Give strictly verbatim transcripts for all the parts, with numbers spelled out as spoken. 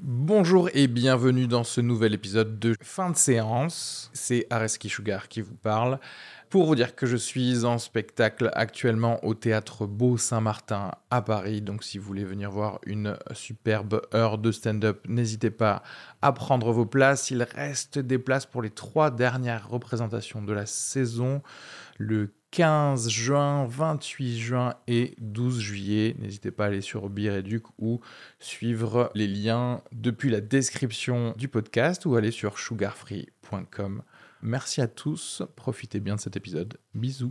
Bonjour et bienvenue dans ce nouvel épisode de Fin de séance. C'est Areski Sugar qui vous parle. Pour vous dire que je suis en spectacle actuellement au Théâtre Beau Saint-Martin à Paris. Donc si vous voulez venir voir une superbe heure de stand-up, n'hésitez pas à prendre vos places. Il reste des places pour les trois dernières représentations de la saison. Le quinze juin, vingt-huit juin et douze juillet. N'hésitez pas à aller sur Bireduc ou suivre les liens depuis la description du podcast ou aller sur sugarfree point com. Merci à tous, profitez bien de cet épisode. Bisous.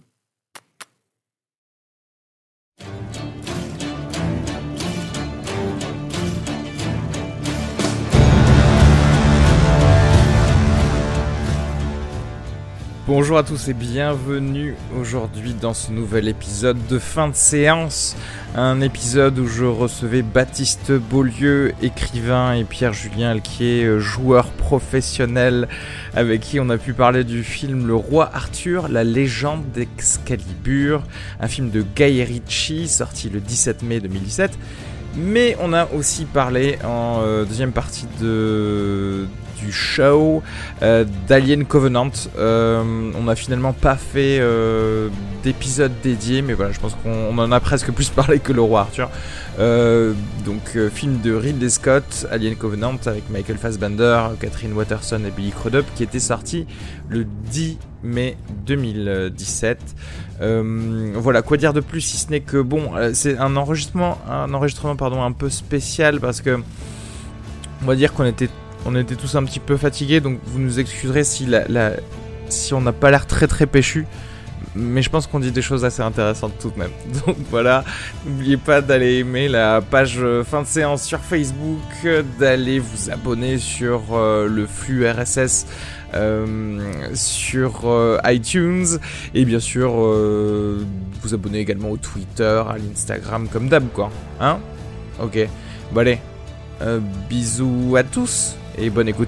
Bonjour à tous et bienvenue aujourd'hui dans ce nouvel épisode de Fin de séance. Un épisode où je recevais Baptiste Beaulieu, écrivain, et Pierre-Julien Alquier, joueur professionnel, avec qui on a pu parler du film Le Roi Arthur, la légende d'Excalibur, un film de Guy Ritchie sorti le dix-sept mai deux mille dix-sept. Mais on a aussi parlé en euh, deuxième partie de... du show euh, d'Alien Covenant. Euh, on n'a finalement pas fait euh, d'épisode dédié, mais voilà, je pense qu'on on en a presque plus parlé que Le Roi Arthur. Euh, donc euh, film de Ridley Scott, Alien Covenant, avec Michael Fassbender, Catherine Waterston et Billy Crudup, qui était sorti le dix mai deux mille dix-sept. Euh, voilà, quoi dire de plus si ce n'est que bon, c'est un enregistrement, un enregistrement pardon, un peu spécial parce que on va dire qu'on était On était tous un petit peu fatigués, donc vous nous excuserez si, la, la, si on n'a pas l'air très très péchu. Mais je pense qu'on dit des choses assez intéressantes tout de même. Donc voilà, n'oubliez pas d'aller aimer la page Fin de séance sur Facebook, d'aller vous abonner sur euh, le flux R S S euh, sur euh, iTunes. Et bien sûr, euh, vous abonner également au Twitter, à l'Instagram, comme d'hab quoi. Hein ? Ok, bon allez, euh, bisous à tous. Et bonne écoute.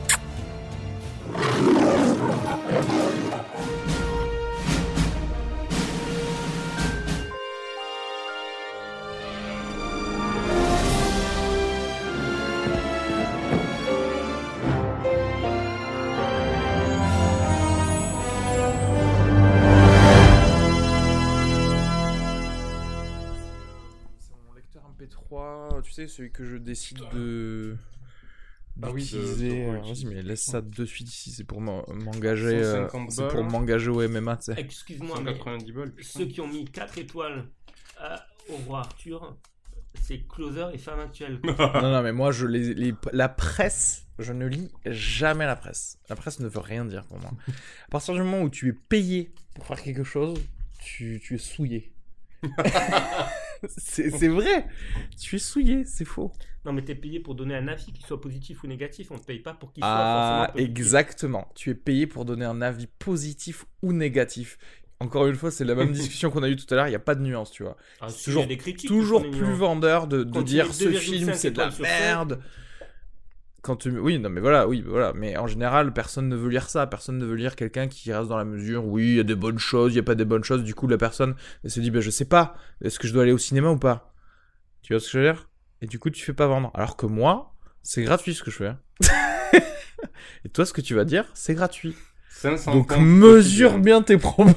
C'est mon lecteur M P trois, tu sais, celui que je décide de... Ah oui, d'utiliser. de, de Vas-y, mais laisse ça de suite ici, c'est pour m'engager. Euh, c'est pour m'engager au M M A, tu sais. Excuse-moi, cent quatre-vingt-dix balles. Ceux qui ont mis quatre étoiles à, au Roi Arthur, c'est Closer et Femme Actuelle. non, non, mais moi, je les, les, la presse, je ne lis jamais la presse. La presse ne veut rien dire pour moi. À partir du moment où tu es payé pour faire quelque chose, tu, tu es souillé. c'est, c'est vrai, tu es souillé, c'est faux. Non, mais t'es payé pour donner un avis, qu'il soit positif ou négatif. On te paye pas pour qu'il soit ah, forcément positif. Exactement. Tu es payé pour donner un avis positif ou négatif. Encore une fois, c'est la même discussion qu'on a eue tout à l'heure. Il n'y a pas de nuance, tu vois. Ah, c'est si, toujours, des critiques, toujours plus vendeur de, de dire ce film c'est de la merde. Quand tu... Oui, non, mais voilà, oui, voilà. Mais en général, personne ne veut lire ça. Personne ne veut lire quelqu'un qui reste dans la mesure. Oui, il y a des bonnes choses, il n'y a pas des bonnes choses. Du coup, la personne elle se dit, ben, je sais pas. Est-ce que je dois aller au cinéma ou pas ? Tu vois ce que je veux dire ? Et du coup, tu fais pas vendre. Alors que moi, c'est gratuit ce que je fais. Et toi, ce que tu vas dire, c'est gratuit. Donc, mesure bien tes promos.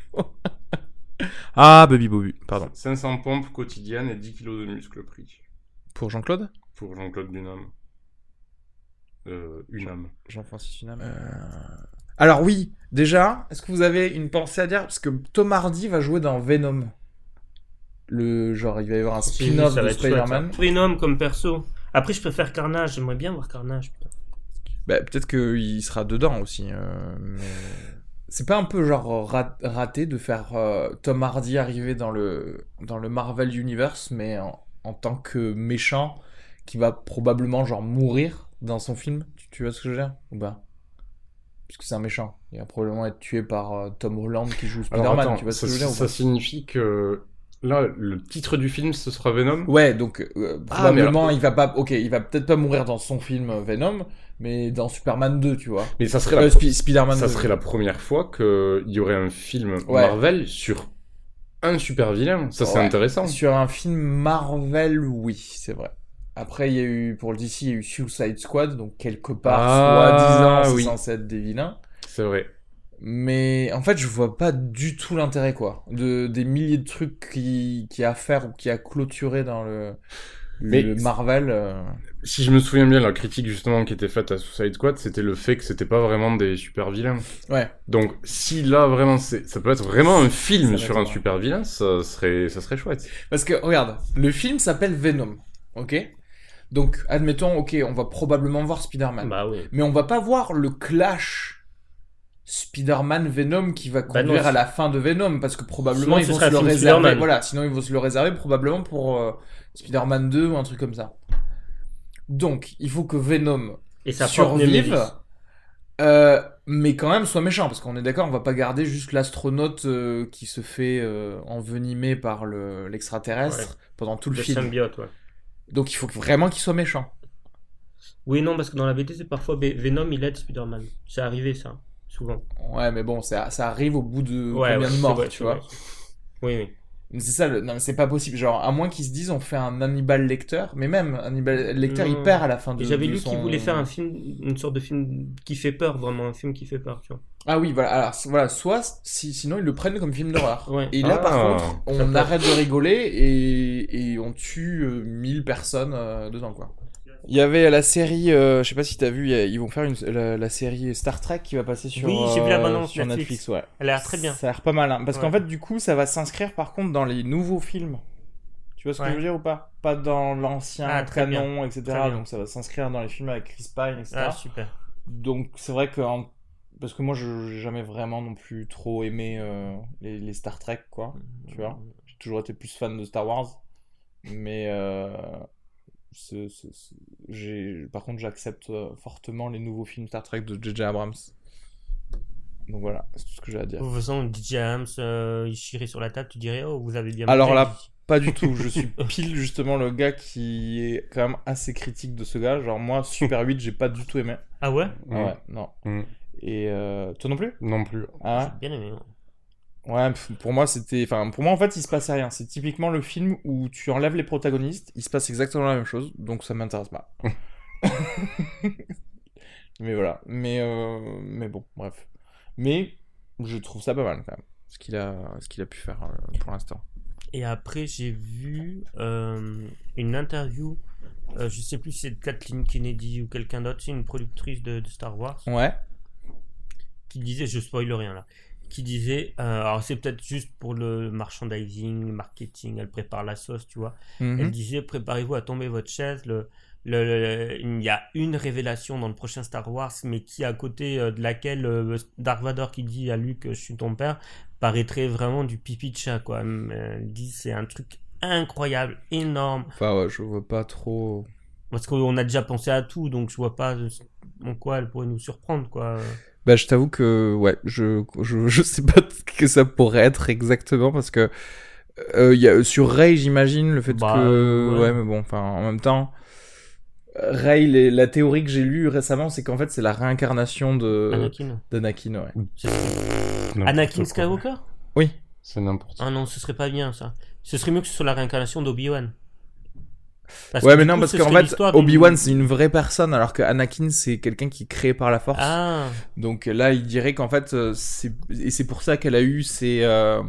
ah, baby Bobby, pardon. cinq cents pompes quotidiennes et dix kilos de muscles pris. Pour Jean-Claude ? Pour Jean-Claude Dunham. Euh, Unam. Jean-Francis Unam. Euh... Alors oui, déjà, est-ce que vous avez une pensée à dire ? Parce que Tom Hardy va jouer dans Venom. Le genre, il va y avoir un spin-off de Spider-Man. Venom comme perso. Après, je préfère Carnage. J'aimerais bien voir Carnage. Putain. Bah, peut-être qu'il sera dedans aussi. Euh, mais... C'est pas un peu genre rat- raté de faire euh, Tom Hardy arriver dans le, dans le Marvel Universe, mais en, en tant que méchant qui va probablement genre mourir dans son film. Tu, tu vois ce que je veux dire ou pas ? Puisque c'est un méchant. Il va probablement être tué par euh, Tom Holland qui joue Spider-Man. Alors, attends, tu vois ce ça, que je veux dire ça ou pas ? signifie que là, le titre du film, ce sera Venom. Ouais, donc euh, Ah, probablement alors... il va pas. Ok, il va peut-être pas mourir dans son film Venom, mais dans Superman deux, tu vois. Mais ça serait euh, la Sp- Spider-Man ça deux. serait la première fois qu'il y aurait un film Ouais. Marvel sur un super vilain. Ça, c'est Ouais. intéressant. Sur un film Marvel, oui, c'est vrai. Après, il y a eu, pour le D C, il y a eu Suicide Squad, donc quelque part, Ah, soi-disant, c'est oui. censé être des vilains. C'est vrai. Mais en fait, je vois pas du tout l'intérêt, quoi. De, des milliers de trucs qui, qui a à faire ou qui a clôturé dans le, Mais le Marvel. euh. Si je me souviens bien, la critique justement qui était faite à Suicide Squad, c'était le fait que c'était pas vraiment des super vilains. Ouais. Donc, si là vraiment, c'est, ça peut être vraiment un film Ça sur un m'étonnerait. super vilain, ça serait, ça serait chouette. Parce que, regarde, le film s'appelle Venom, ok? Donc, admettons, ok, on va probablement voir Spider-Man. Bah oui. Mais on va pas voir le clash Spider-Man-Venom qui va Bah non, conduire à c'est- la fin de Venom, parce que probablement Sinon, ils ce vont serait se le un film réserver. Spider-Man. Voilà, sinon ils vont se le réserver probablement pour euh, Spider-Man deux ou un truc comme ça. Donc, il faut que Venom Et sa propre survive, Némésis. euh, mais quand même soit méchant, parce qu'on est d'accord, on va pas garder juste l'astronaute euh, qui se fait euh, envenimer par le, l'extraterrestre pendant tout le Le film. symbiote, ouais. Donc il faut vraiment qu'il soit méchant. Oui, non, parce que dans la V T, c'est parfois Ve- Venom, il aide Spider-Man. C'est arrivé, ça, souvent. Ouais, mais bon, ça, ça arrive au bout de Ouais, combien ouais, de c'est morts, vrai, tu c'est vois. vrai. Oui, oui. Mais c'est ça, le... non, mais c'est pas possible. Genre, à moins qu'ils se disent, on fait un Hannibal Lecter, mais même Hannibal Lecter, il Non. perd à la fin de. Et j'avais de lu son... qu'il voulait faire un film, une sorte de film qui fait peur, vraiment, un film qui fait peur, tu vois. Ah oui, voilà. Alors, c- voilà, soit, si, sinon ils le prennent comme film d'horreur. Ouais. Et là, Ah, par contre, ça on peut. arrête de rigoler et, et on tue euh, mille personnes euh, dedans, quoi. Il y avait la série, euh, je sais pas si t'as vu, il y a- ils vont faire une, la, la série Star Trek qui va passer sur, Oui, j'ai vu la euh, bande-annonce sur Netflix. Netflix, ouais. Elle a l'air très bien. Ça a l'air pas mal, hein, parce Ouais. qu'en fait, du coup, ça va s'inscrire par contre dans les nouveaux films. Tu vois ce que Ouais. je veux dire ou pas? Pas dans l'ancien Ah, très canon, et Très cetera. bien. Donc ça va s'inscrire dans les films avec Chris Pine, et cetera. Ah, super. Donc c'est vrai que en- parce que moi, je j'ai jamais vraiment non plus trop aimé euh, les, les Star Trek, quoi. Tu vois, j'ai toujours été plus fan de Star Wars, mais euh, c'est- c'est- c'est- j'ai par contre j'accepte euh, fortement les nouveaux films Star Trek de J J Abrams. Donc voilà, c'est tout ce que j'ai à dire. De toute façon, D J Abrams, euh, il chierait sur la table, tu dirais, oh, vous avez bien Alors mangé, là, dit. pas du tout. Je suis pile justement le gars qui est quand même assez critique de ce gars. Genre moi, Super huit, j'ai pas du tout aimé. Ah ouais? Ah ouais, non. Mm. Et euh, toi non plus? Non plus. Ah J'ai bien aimé. Ouais. ouais, pff, pour moi c'était, enfin pour moi en fait il se passait rien. C'est typiquement le film où tu enlèves les protagonistes, il se passe exactement la même chose, donc ça m'intéresse pas. Mais voilà, mais euh, mais bon, bref. Mais je trouve ça pas mal quand même, ce qu'il a, ce qu'il a pu faire euh, pour l'instant. Et après, j'ai vu euh, une interview, euh, je sais plus si c'est de Kathleen Kennedy ou quelqu'un d'autre, c'est une productrice de, de Star Wars, Ouais. qui disait, je spoil rien là, qui disait, euh, alors c'est peut-être juste pour le merchandising, le marketing, elle prépare la sauce, tu vois. Mhm. Elle disait, préparez-vous à tomber votre chaise, le, le, le- il y a une révélation dans le prochain Star Wars, mais qui à côté euh, de laquelle euh, Dark Vador qui dit à Luke, je suis ton père, paraîtrait vraiment du pipi de chat, quoi. Elle dit, c'est un truc incroyable, énorme, Enfin ouais, je vois pas trop. parce qu'on a déjà pensé à tout, donc je vois pas en quoi elle pourrait nous surprendre, quoi. Bah, je t'avoue que, ouais, je, je, je sais pas ce que ça pourrait être exactement parce que, euh, y a, sur Rey, j'imagine, le fait Bah, que, ouais. ouais, mais bon, enfin, en même temps, Rey, les- la théorie que j'ai lue récemment, c'est qu'en fait, c'est la réincarnation de, Anakin. d'Anakin, ouais. Ce serait- N'importe Anakin quoi. Skywalker? Oui. C'est n'importe quoi. Ah non, ce serait pas bien ça. Ce serait mieux que ce soit la réincarnation d'Obi-Wan. Parce Ouais, que mais du non, coup, parce ce qu'en serait fait, l'histoire d'une- Obi-Wan, c'est une vraie personne, alors que Anakin, c'est quelqu'un qui est créé par la force. Ah, Donc là, il dirait qu'en fait, euh, c'est et c'est pour ça qu'elle a eu ses euh,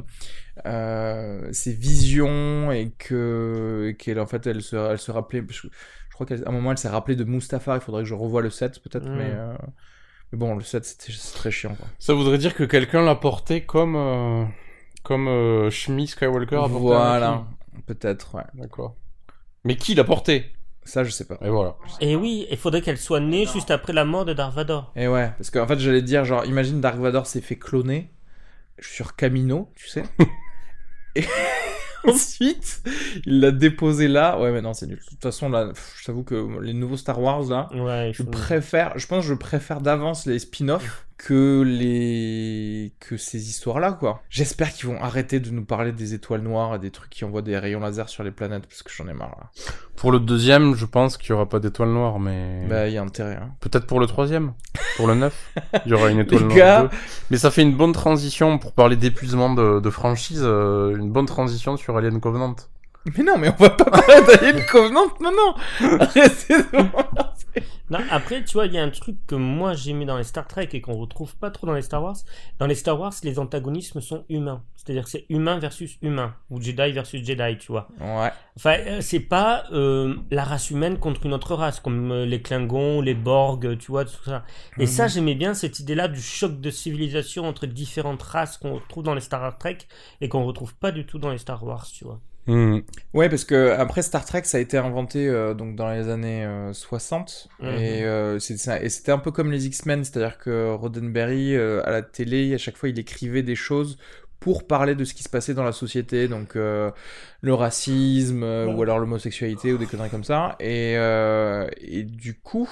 euh, ses visions et que et qu'elle en fait, elle se elle se rappelait. Je, je crois qu'à un moment, elle s'est rappelée de Mustafar. Il faudrait que je revoie le sept peut-être, Mm. mais euh, mais bon, le sept c'était c'est très chiant, quoi. Ça voudrait dire que quelqu'un l'a porté comme euh, comme euh, Shmi Skywalker a porté Voilà, Anakin. peut-être, ouais. D'accord. Mais qui l'a porté? Ça, je sais pas. Et voilà. et oui, il faudrait qu'elle soit née juste après la mort de Darth Vador. Et ouais, parce qu'en fait, j'allais dire, genre, imagine Dark Vador s'est fait cloner sur Camino, tu sais. Et ensuite, il l'a déposé là. Ouais, mais non, c'est nul. De toute façon, là, pff, je t'avoue que les nouveaux Star Wars, là, Ouais, il je faut- préfère, je pense que je préfère d'avance les spin-offs que les, que ces histoires-là, quoi. J'espère qu'ils vont arrêter de nous parler des étoiles noires et des trucs qui envoient des rayons laser sur les planètes, parce que j'en ai marre, là. Pour le deuxième, je pense qu'il y aura pas d'étoile noire, mais Bah, il y a intérêt, hein. peut-être pour le troisième, pour le neuf, il y aura une étoile Les noire. gars. deux. Mais ça fait une bonne transition pour parler d'épuisement de, de franchise, euh, une bonne transition sur Alien Covenant. Mais non, mais on va pas parler d'Alien Covenant maintenant. Arrêtez de m'emmerder. Non, après, tu vois, il y a un truc que moi j'aimais dans les Star Trek et qu'on retrouve pas trop dans les Star Wars. Dans les Star Wars, les antagonismes sont humains. C'est-à-dire que c'est humain versus humain, ou Jedi versus Jedi, tu vois. Ouais. Enfin, euh, c'est pas euh, la race humaine contre une autre race, comme euh, les Klingons, les Borg, tu vois, tout ça. Et Mhm. ça, j'aimais bien cette idée-là du choc de civilisation entre différentes races qu'on retrouve dans les Star Trek et qu'on retrouve pas du tout dans les Star Wars, tu vois. Hmm. Ouais, parce que après Star Trek, ça a été inventé euh, donc dans les années euh, soixante Mhm. et, euh, c'est, ça- et c'était un peu comme les X-Men, c'est-à-dire que Roddenberry euh, à la télé, à chaque fois, il écrivait des choses pour parler de ce qui se passait dans la société, donc euh, le racisme euh, Ouais. ou alors l'homosexualité ou des conneries comme ça. Et, euh, et du coup,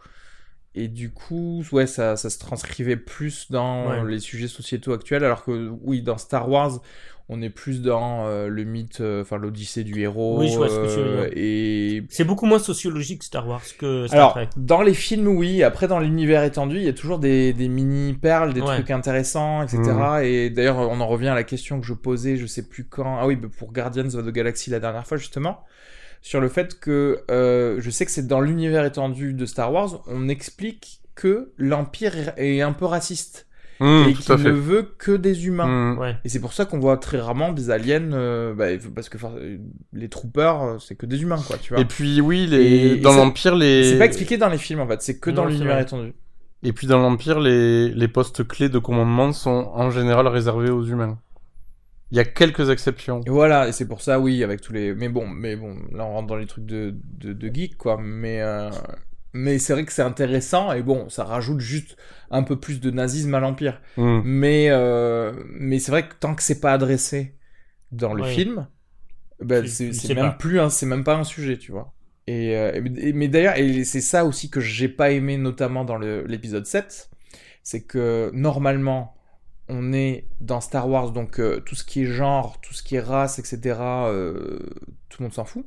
et du coup, ouais, ça, ça se transcrivait plus dans Ouais. les sujets sociétaux actuels, alors que oui, dans Star Wars, on est plus dans euh, le mythe, euh, enfin l'Odyssée du héros. Oui, je vois ce que tu veux euh, dire. et C'est beaucoup moins sociologique Star Wars que Star alors, Trek. dans les films, oui. Après, dans l'univers étendu, il y a toujours des, des mini-perles, des Ouais. trucs intéressants, et cetera. Et d'ailleurs, on en revient à la question que je posais, je sais plus quand. Ah oui, bah, pour Guardians of the Galaxy la dernière fois, justement. Sur le fait que, euh, je sais que c'est dans l'univers étendu de Star Wars, on explique que l'Empire est un peu raciste. Hmm, et tout à qu'il fait. ne veut que des humains. Hmm. Ouais. Et c'est pour ça qu'on voit très rarement des aliens, euh, bah, parce que enfin, les troopers, euh, c'est que des humains, quoi, tu vois. Et puis oui, les... Et- et dans ça- l'Empire, les... C'est pas expliqué dans les films, en fait, c'est que dans Non, c'est l'univers vrai. étendu. Et puis dans l'Empire, les... les postes clés de commandement sont en général réservés aux humains. Il y a quelques exceptions. Et voilà, et c'est pour ça, oui, avec tous les... Mais bon, mais bon, là on rentre dans les trucs de, de, de geek, quoi, mais... Euh... Mais c'est vrai que c'est intéressant, et bon, ça rajoute juste un peu plus de nazisme à l'Empire. Hmm. Mais, euh... mais c'est vrai que tant que c'est pas adressé dans le Ouais. film, bah, Tu- c'est tu c'est sais même pas. plus un, c'est même pas un sujet, tu vois. Et, euh, et- mais d'ailleurs, et c'est ça aussi que j'ai pas aimé, notamment dans le- l'épisode sept, c'est que normalement, on est dans Star Wars, donc euh, tout ce qui est genre, tout ce qui est race, et cetera, euh, tout le monde s'en fout.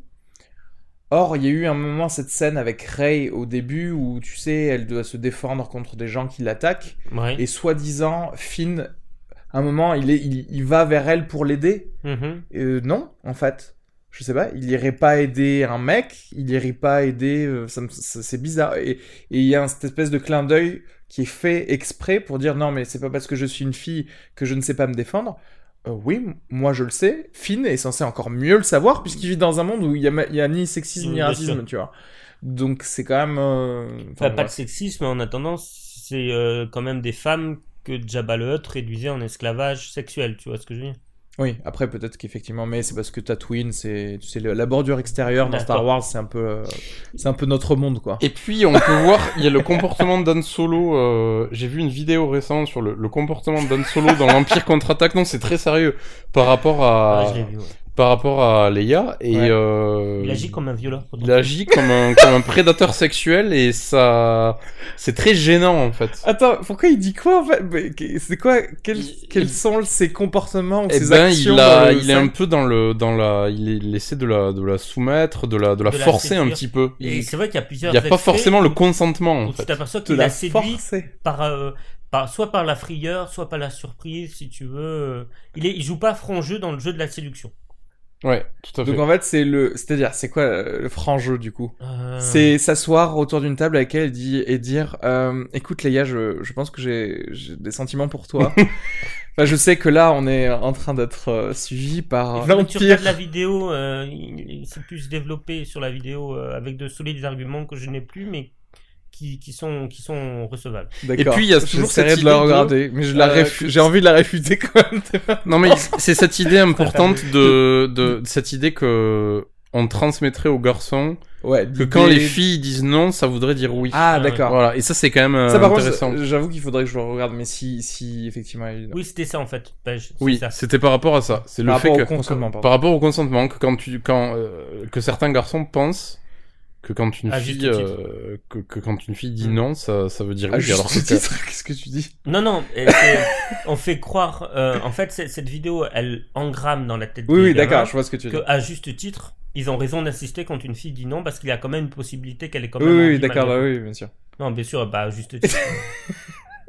Or, il y a eu un moment, cette scène avec Rey au début, où tu sais, elle doit se défendre contre des gens qui l'attaquent, Ouais. et soi-disant, Finn, à un moment, il, est, il, il va vers elle pour l'aider. Mhm. Euh, non, en fait. Je sais pas, il irait pas aider un mec, il irait pas aider... euh, ça me- ça- c'est bizarre. Et et il y a un, cette espèce de clin d'œil qui est fait exprès pour dire non, mais c'est pas parce que je suis une fille que je ne sais pas me défendre. Euh, oui, m- moi je le sais. Finn est censé encore mieux le savoir puisqu'il vit dans un monde où il y a, ma- il y a ni sexisme ni Bien racisme, sûr. tu vois. Donc c'est quand même... euh, enfin, Enfin, pas voilà. de sexisme, mais en attendant, c'est euh, quand même des femmes que Jabba le Hutt réduisait en esclavage sexuel, tu vois ce que je veux dire? Oui, après peut-être qu'effectivement, mais c'est parce que Tatooine, c'est tu sais le- la bordure extérieure dans Star D'accord. Wars, c'est un peu, euh, c'est un peu notre monde, quoi. Et puis on peut voir, il y a le comportement d'Han Solo. Euh, j'ai vu une vidéo récente sur le, le comportement d'Han Solo dans l'Empire contre-attaque. Non, c'est très sérieux par rapport à Ah, je l'ai vu, ouais. par rapport à Leia et Ouais. euh, Il agit comme un violeur. il agit comme un comme un prédateur sexuel et ça c'est très gênant en fait. Attends, pourquoi il dit quoi en fait? Mais que- C'est quoi quels, Il- quels il- sont ses comportements ou Eh ses ben, actions il, dans a, le il est un cinq? peu dans le, dans la, il, est- il essaie de la, de la soumettre, de la, de la De la forcer un séduire. petit peu. Et Il c'est vrai qu'il y a plusieurs n'y a pas extraits forcément le où- consentement, en où tu fait. t'aperçois De qu'il la a séduit forcer. par, euh, par, soit par la frayeur, soit par la surprise, si tu veux. Il, est, il joue pas franc jeu dans le jeu de la séduction. Ouais, tout à fait. Donc en fait, c'est le, c'est-à-dire, c'est quoi euh, le franc jeu du coup? Euh, C'est s'asseoir autour d'une table avec elle et, dit, et dire euh, écoute Leia, je, je pense que j'ai, j'ai des sentiments pour toi. Enfin, je sais que là, on est en train d'être euh, suivi par Il faut que tu l'Empire. regardes la vidéo, euh, il, il s'est plus développé sur la vidéo euh, avec de solides arguments que je n'ai plus, mais qui, qui, sont, qui sont recevables. D'accord. Et puis, il y a toujours J'essaierai cette de la idée de- regarder, mais je la Euh, réfu- j'ai envie de la réfuter quand même. Non, mais c'est cette idée importante de, de, cette idée que on transmettrait aux garçons Ouais. que quand l'idée- les filles disent non, ça voudrait dire oui. Ah, Ah, ouais. d'accord. Voilà. Et ça, c'est quand même euh, Ça, par intéressant. contre, j'avoue qu'il faudrait que je le regarde, mais si, si effectivement. il- Oui, c'était ça en fait. Page, c'est Oui, ça. c'était par rapport à ça. C'est le Par fait rapport que au consentement, pardon. par rapport au consentement que quand tu quand euh, que certains garçons pensent que quand une À fille juste euh, que, que quand une fille dit Mm. non, ça ça veut dire Ah, oui. juste Alors que titre, qu'est-ce que tu dis? Non, non, et c'est- on fait croire. euh, en fait, c'est- cette vidéo, elle engramme dans la tête Oui, des oui, gamins d'accord, je vois ce que tu veux que, dire. à juste titre, ils ont raison d'insister quand une fille dit non parce qu'il y a quand même une possibilité qu'elle est quand Oui, même. oui, envie d'accord, malgré bah tout. oui, bien sûr. Non, bien sûr, bah à juste titre.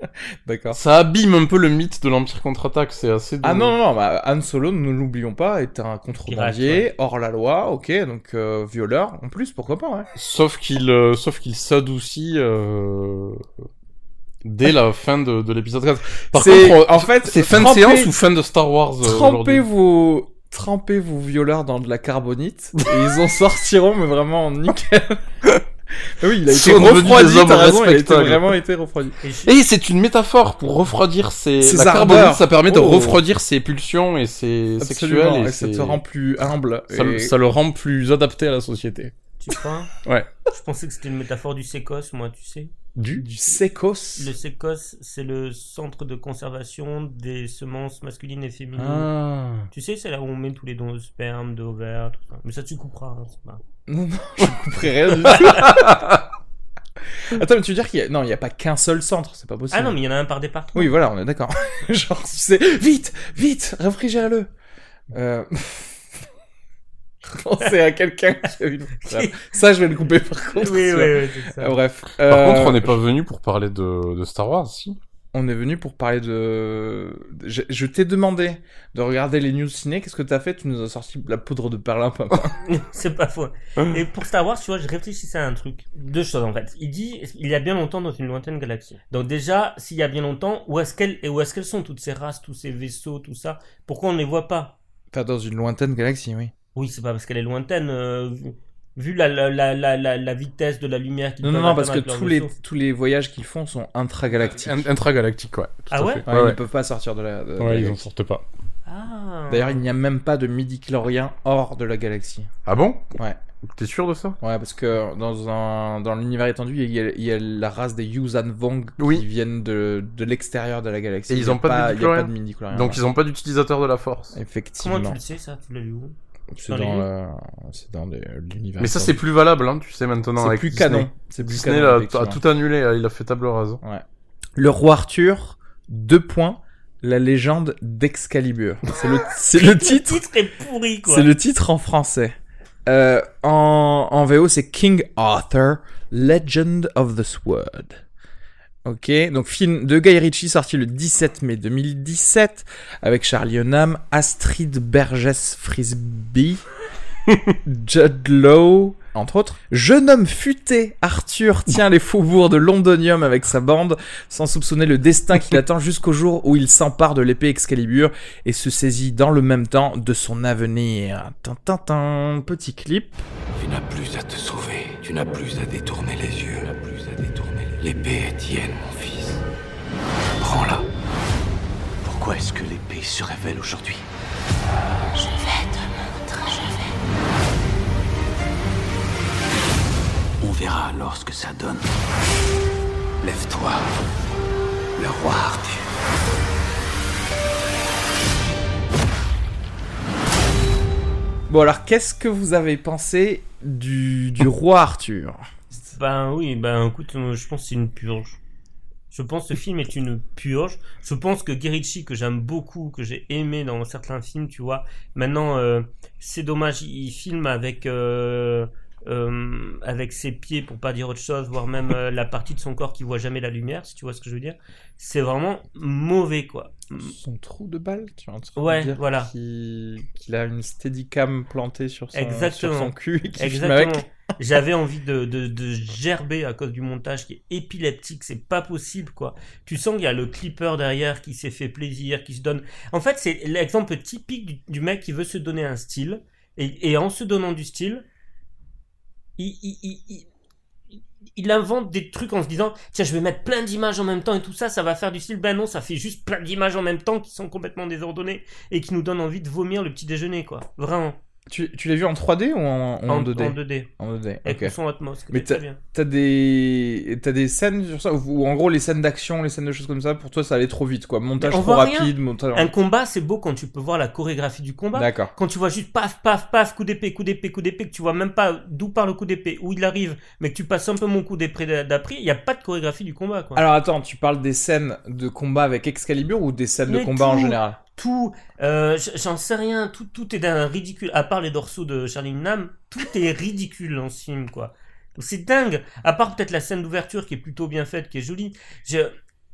D'accord. Ça abîme un peu le mythe de l'Empire contre-attaque, c'est assez... De... Ah non, non, non, bah, Han Solo, ne l'oublions pas, est un contrebandier, Pirate, ouais. hors la loi, ok, donc euh, violeur, en plus, pourquoi pas, ouais. Sauf qu'il, euh, sauf qu'il s'adoucit euh, dès la fin de, de l'épisode quatre. Par C'est- contre, en fait, c'est fin trempez- de séance ou fin de Star Wars euh, Trempez aujourd'hui vos... Trempez vos violeurs dans de la carbonite, et ils en sortiront, mais vraiment nickel. Ah oui, il a Ils été sont devenus refroidi, des hommes t'as raison, il a été respectables. vraiment été refroidi. Et je- Et c'est une métaphore pour refroidir ses... Ses la ardeurs. carbonite, ça permet de Oh. refroidir ses pulsions et ses Absolument, sexuelles. et, Et ça ses- te rend plus humble. ça, le- et- ça le rend plus adapté à la société. Tu crois? Ouais. Je pensais que c'était une métaphore du sécos, moi, tu sais. Du Du sécos. Le sécos, c'est le centre de conservation des semences masculines et féminines. Ah. Tu sais, c'est là où on met tous les dons de sperme, d'ovaires, tout ça. Mais ça, tu couperas. Hein, c'est pas... Non, non, je couperai rien du tout. Attends, mais tu veux dire qu'il y a... Non, il n'y a pas qu'un seul centre, c'est pas possible. Ah non, mais il y en a un par département. Oui, voilà, on est d'accord. Genre, tu sais, vite, vite, réfrigère-le. Euh... Pensez à quelqu'un qui a une... Bref. Ça, je vais le couper par contre. Oui, sûr. oui, oui, c'est ça. Euh, bref. Par Euh, contre, on n'est pas venu pour parler de, de Star Wars, si. On est venu pour parler de... Je, je t'ai demandé de regarder les news ciné. Qu'est-ce que t'as fait? Tu nous as sorti la poudre de perlimpin. C'est pas faux. Et pour Star Wars, tu vois, je réfléchissais à un truc. Deux choses, en fait. Il dit, il y a bien longtemps dans une lointaine galaxie. Donc déjà, s'il y a bien longtemps, où est-ce qu'elles, et où est-ce qu'elles sont, toutes ces races, tous ces vaisseaux, tout ça? Pourquoi on ne les voit pas? Enfin, dans une lointaine galaxie, oui. Oui, c'est pas parce qu'elle est lointaine, euh, vu, vu la, la, la, la, la, la vitesse de la lumière qu'ils Non, non, peuvent non, parce que atteindre avec tous leur les, vaisseau. tous les voyages qu'ils font sont intragalactiques. In- Intragalactique, ouais. Tout Ah à ouais fait. Ouais, Ouais, ils ouais. ne peuvent pas sortir de la... de- de la Ouais, ils en galaxie. sortent pas. Ah. D'ailleurs, il n'y a même pas de midi-chlorien hors de la galaxie. Ah bon? Ouais. T'es sûr de ça? Ouais, parce que dans, un, dans l'univers étendu, il y, a, il y a la race des Yuuzhan Vong Oui. qui viennent de, de l'extérieur de la galaxie. Et ils Il y a ont pas de Il n'y a midi-chlorien pas de midi-chlorien. Donc ouais. ils ont pas d'utilisateur de la force. Effectivement. Comment tu le sais, ça? Tu l'as lu où? C'est dans les dans, livres le- c'est dans les- l'univers. Mais ça, étendu. c'est plus valable, hein, tu sais, maintenant. C'est avec plus Disney. canon. C'est plus Disney canon, là, a effectivement. tout annulé, là, il a fait table rase. Ouais. Le roi Arthur, deux points, la légende d'Excalibur. C'est le, c'est le titre. Le titre est pourri, quoi. C'est le titre en français. Euh, en, en V O, c'est King Arthur, Legend of the Sword. Ok, donc film de Guy Ritchie sorti le dix-sept mai deux mille dix-sept avec Charlie Hunnam, Astrid Burgess Frisbee, Judd Law, entre autres. Jeune homme futé, Arthur tient les faubourgs de Londonium avec sa bande, sans soupçonner le destin qui l'attend jusqu'au jour où il s'empare de l'épée Excalibur et se saisit dans le même temps de son avenir. Tintintin, petit clip. Tu n'as plus à te sauver, tu n'as plus à détourner les yeux, tu n'as plus à détourner les... L'épée est tienne, mon fils. Prends-la. Pourquoi est-ce que l'épée se révèle aujourd'hui? Je vais te montrer. Je vais. On verra alors ce que ça donne. Lève-toi, le roi Arthur. Bon alors, qu'est-ce que vous avez pensé du, du roi Arthur? Ben oui, ben écoute, euh, je pense que c'est une purge. Je pense que ce film est une purge. Je pense que Guy Ritchie, que j'aime beaucoup, que j'ai aimé dans certains films, tu vois, maintenant, euh, c'est dommage, il filme avec, euh, euh, avec ses pieds, pour pas dire autre chose, voire même euh, la partie de son corps qui voit jamais la lumière, si tu vois ce que je veux dire. C'est vraiment mauvais, quoi. Son trou de balle, tu vois, Ouais, dire voilà. qu'il, qu'il a une steadicam plantée sur son, Exactement. sur son cul et qu'il filme Exactement. avec. J'avais envie de, de, de gerber à cause du montage qui est épileptique, c'est pas possible, quoi. Tu sens qu'il y a le clipper derrière qui s'est fait plaisir, qui se donne... En fait, c'est l'exemple typique du, du mec qui veut se donner un style, et, et en se donnant du style, il, il, il, il, il invente des trucs en se disant, tiens, je vais mettre plein d'images en même temps et tout ça, ça va faire du style. Ben non, ça fait juste plein d'images en même temps qui sont complètement désordonnées et qui nous donnent envie de vomir le petit déjeuner, quoi. Vraiment. Tu, tu l'as vu en trois D ou en, en, En, deux D? en deux D. En deux D, Avec ok. le son Atmos, que Mais c'est très bien. T'as des, t'as des scènes sur ça où en gros les scènes d'action, les scènes de choses comme ça, pour toi ça allait trop vite quoi. Montage Mais on trop voit rien. rapide, montage. Un combat, c'est beau quand tu peux voir la chorégraphie du combat. D'accord. Quand tu vois juste paf, paf, paf, coup d'épée, coup d'épée, coup d'épée, que tu vois même pas d'où part le coup d'épée, où il arrive, mais que tu passes un peu mon coup d'épée d'après, il n'y a pas de chorégraphie du combat, quoi. Alors attends, tu parles des scènes de combat avec Excalibur ou des scènes de Mais combat en tout. général? Tout, euh, j- j'en sais rien, tout, tout est d'un ridicule. À part les dorsaux de Charlie Hunnam, tout est ridicule dans ce film, quoi. C'est dingue. À part peut-être la scène d'ouverture qui est plutôt bien faite, qui est jolie. Je,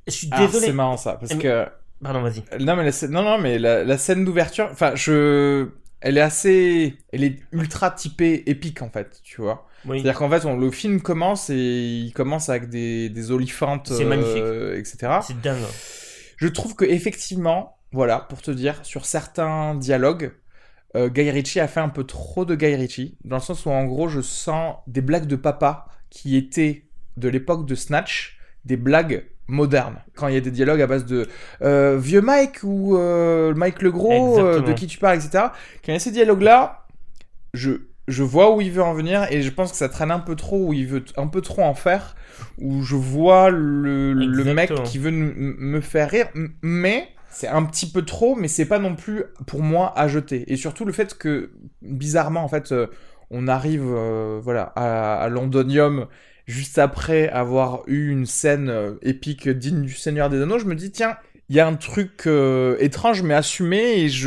Je suis Ah, désolé. c'est marrant ça, parce Mais- que Pardon, vas-y. non mais la scène, non non mais la, la scène d'ouverture, enfin je, elle est assez, elle est ultra typée épique en fait, tu vois. Oui. C'est-à-dire qu'en fait, on, le film commence et il commence avec des, des olifantes, C'est magnifique. euh, et cetera. C'est dingue. Je trouve que effectivement, voilà, pour te dire, sur certains dialogues, euh, Guy Ritchie a fait un peu trop de Guy Ritchie, dans le sens où en gros, je sens des blagues de papa qui étaient de l'époque de Snatch, des blagues modernes. Quand il y a des dialogues à base de euh, vieux Mike ou euh, Mike le Gros, euh, de Exactement. qui tu parles, et cetera. Quand il y a ces dialogues-là, je, je vois où il veut en venir et je pense que ça traîne un peu trop, où il veut t- un peu trop en faire, où je vois le, le mec Exactement. qui veut n- me faire rire, m- mais c'est un petit peu trop, mais c'est pas non plus pour moi à jeter. Et surtout le fait que, bizarrement, en fait, euh, on arrive euh, voilà, à, à Londonium juste après avoir eu une scène euh, épique digne du Seigneur des Anneaux, je me dis, tiens, il y a un truc euh, étrange mais assumé et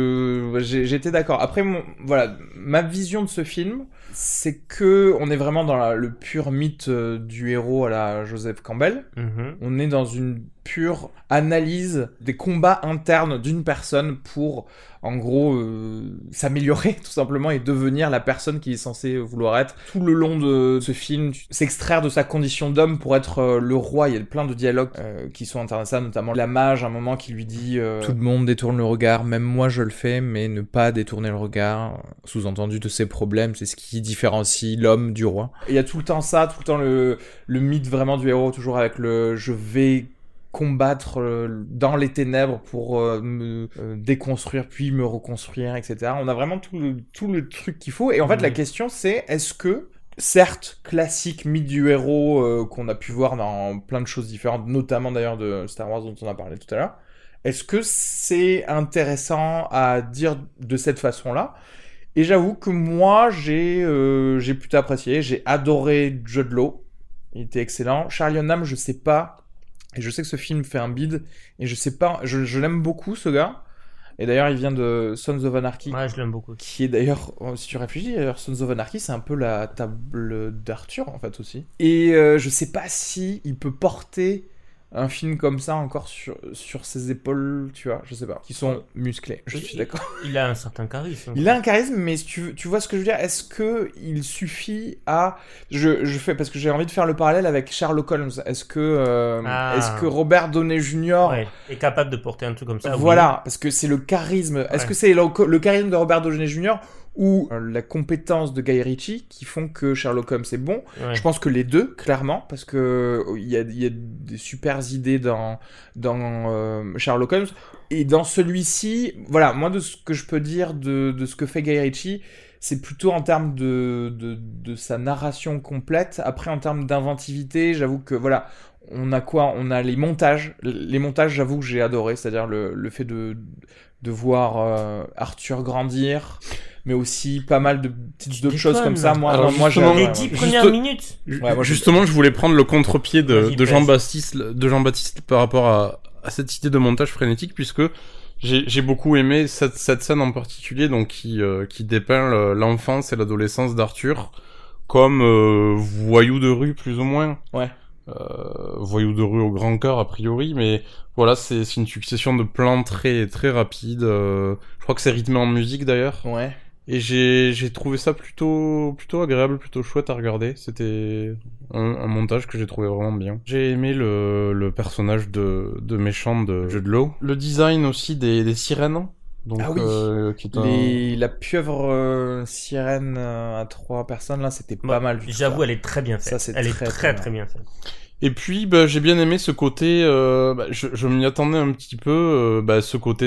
je j'ai- j'étais d'accord. Après, mon, voilà, ma vision de ce film, c'est que on est vraiment dans la- le pur mythe euh, du héros à la Joseph Campbell. Mhm. On est dans une pure analyse des combats internes d'une personne pour, en gros, euh, s'améliorer tout simplement et devenir la personne qu'il est censé vouloir être. Tout le long de ce film, s'extraire de sa condition d'homme pour être euh, le roi. Il y a plein de dialogues euh, qui sont intéressants, notamment la mage, à un moment qui lui dit euh, tout le monde détourne le regard, même moi je le fais, mais ne pas détourner le regard, sous-entendu de ses problèmes, c'est ce qui différencie l'homme du roi. Et il y a tout le temps ça, tout le temps le, le mythe vraiment du héros, toujours avec le je vais combattre euh, dans les ténèbres pour euh, me euh, déconstruire puis me reconstruire, et cetera. On a vraiment tout le, tout le truc qu'il faut. Et en fait, Mhm. la question c'est, est-ce que, certes, classique mythe du héros euh, qu'on a pu voir dans plein de choses différentes, notamment d'ailleurs de Star Wars dont on a parlé tout à l'heure, est-ce que c'est intéressant à dire de cette façon-là? Et j'avoue que moi, j'ai euh, j'ai plutôt apprécié. J'ai adoré Jude Law. Il était excellent. Charlie Hunnam, je sais pas. Et je sais que ce film fait un bide. Et je sais pas. Je, je l'aime beaucoup, ce gars. Et d'ailleurs, il vient de Sons of Anarchy. Ouais, je l'aime beaucoup. Qui est d'ailleurs, oh, si tu réfléchis, d'ailleurs, Sons of Anarchy, c'est un peu la table d'Arthur, en fait, aussi. Et euh, je sais pas si il peut porter un film comme ça encore sur, sur ses épaules, tu vois, je sais pas, qui sont musclés, je suis d'accord. Il a un certain charisme. Il a un charisme, mais si tu, tu vois ce que je veux dire, est-ce que il suffit à... Je, je fais, parce que j'ai envie de faire le parallèle avec Sherlock Holmes, est-ce que, euh, Ah. est-ce que Robert Downey junior Ouais, est capable de porter un truc comme ça. oui. Voilà, parce que c'est le charisme. Est-ce Ouais. que c'est le, le charisme de Robert Downey junior ou euh, la compétence de Guy Ritchie qui font que Sherlock Holmes est bon? Ouais. Je pense que les deux, clairement, parce que euh, il y a, il y a des super idées dans dans euh, Sherlock Holmes et dans celui-ci, voilà, moi de ce que je peux dire de de ce que fait Guy Ritchie, c'est plutôt en termes de, de de sa narration complète. Après, en termes d'inventivité, j'avoue que voilà. On a quoi? On a les montages. Les montages, j'avoue que j'ai adoré. C'est-à-dire le, le fait de, de voir euh, Arthur grandir, mais aussi pas mal de petites Tu d'autres choses déconnes. comme ça. Moi, Alors, non, moi j'ai justement, Les adoré, dix ouais. premières Juste- minutes. Ju- Ouais, moi, je- Justement, je voulais prendre le contre-pied de, Vas-y, de pèse. Jean-Baptiste, de Jean-Baptiste par rapport à, à cette idée de montage frénétique, puisque j'ai, j'ai beaucoup aimé cette, cette scène en particulier, donc qui, euh, qui dépeint le- l'enfance et l'adolescence d'Arthur comme euh, voyou de rue plus ou moins. Ouais. Euh, voyou de rue au grand cœur a priori, mais voilà, c'est, c'est une succession de plans très très rapides. euh, je crois que c'est rythmé en musique d'ailleurs. Ouais. Et j'ai j'ai trouvé ça plutôt plutôt agréable, plutôt chouette à regarder. C'était un, un montage que j'ai trouvé vraiment bien. J'ai aimé le, le personnage de, de méchant de Jude Law. Le design aussi des, des sirènes. Donc, Ah oui. euh, qui est un- Les, la pieuvre euh, sirène euh, à trois personnes, là, c'était Moi, pas mal du tout. J'avoue, ça. elle est très bien faite. Ça, c'est elle très, est très très bien. très bien faite. Et puis bah, j'ai bien aimé ce côté, euh, bah, je, je m'y attendais un petit peu, euh, bah, ce côté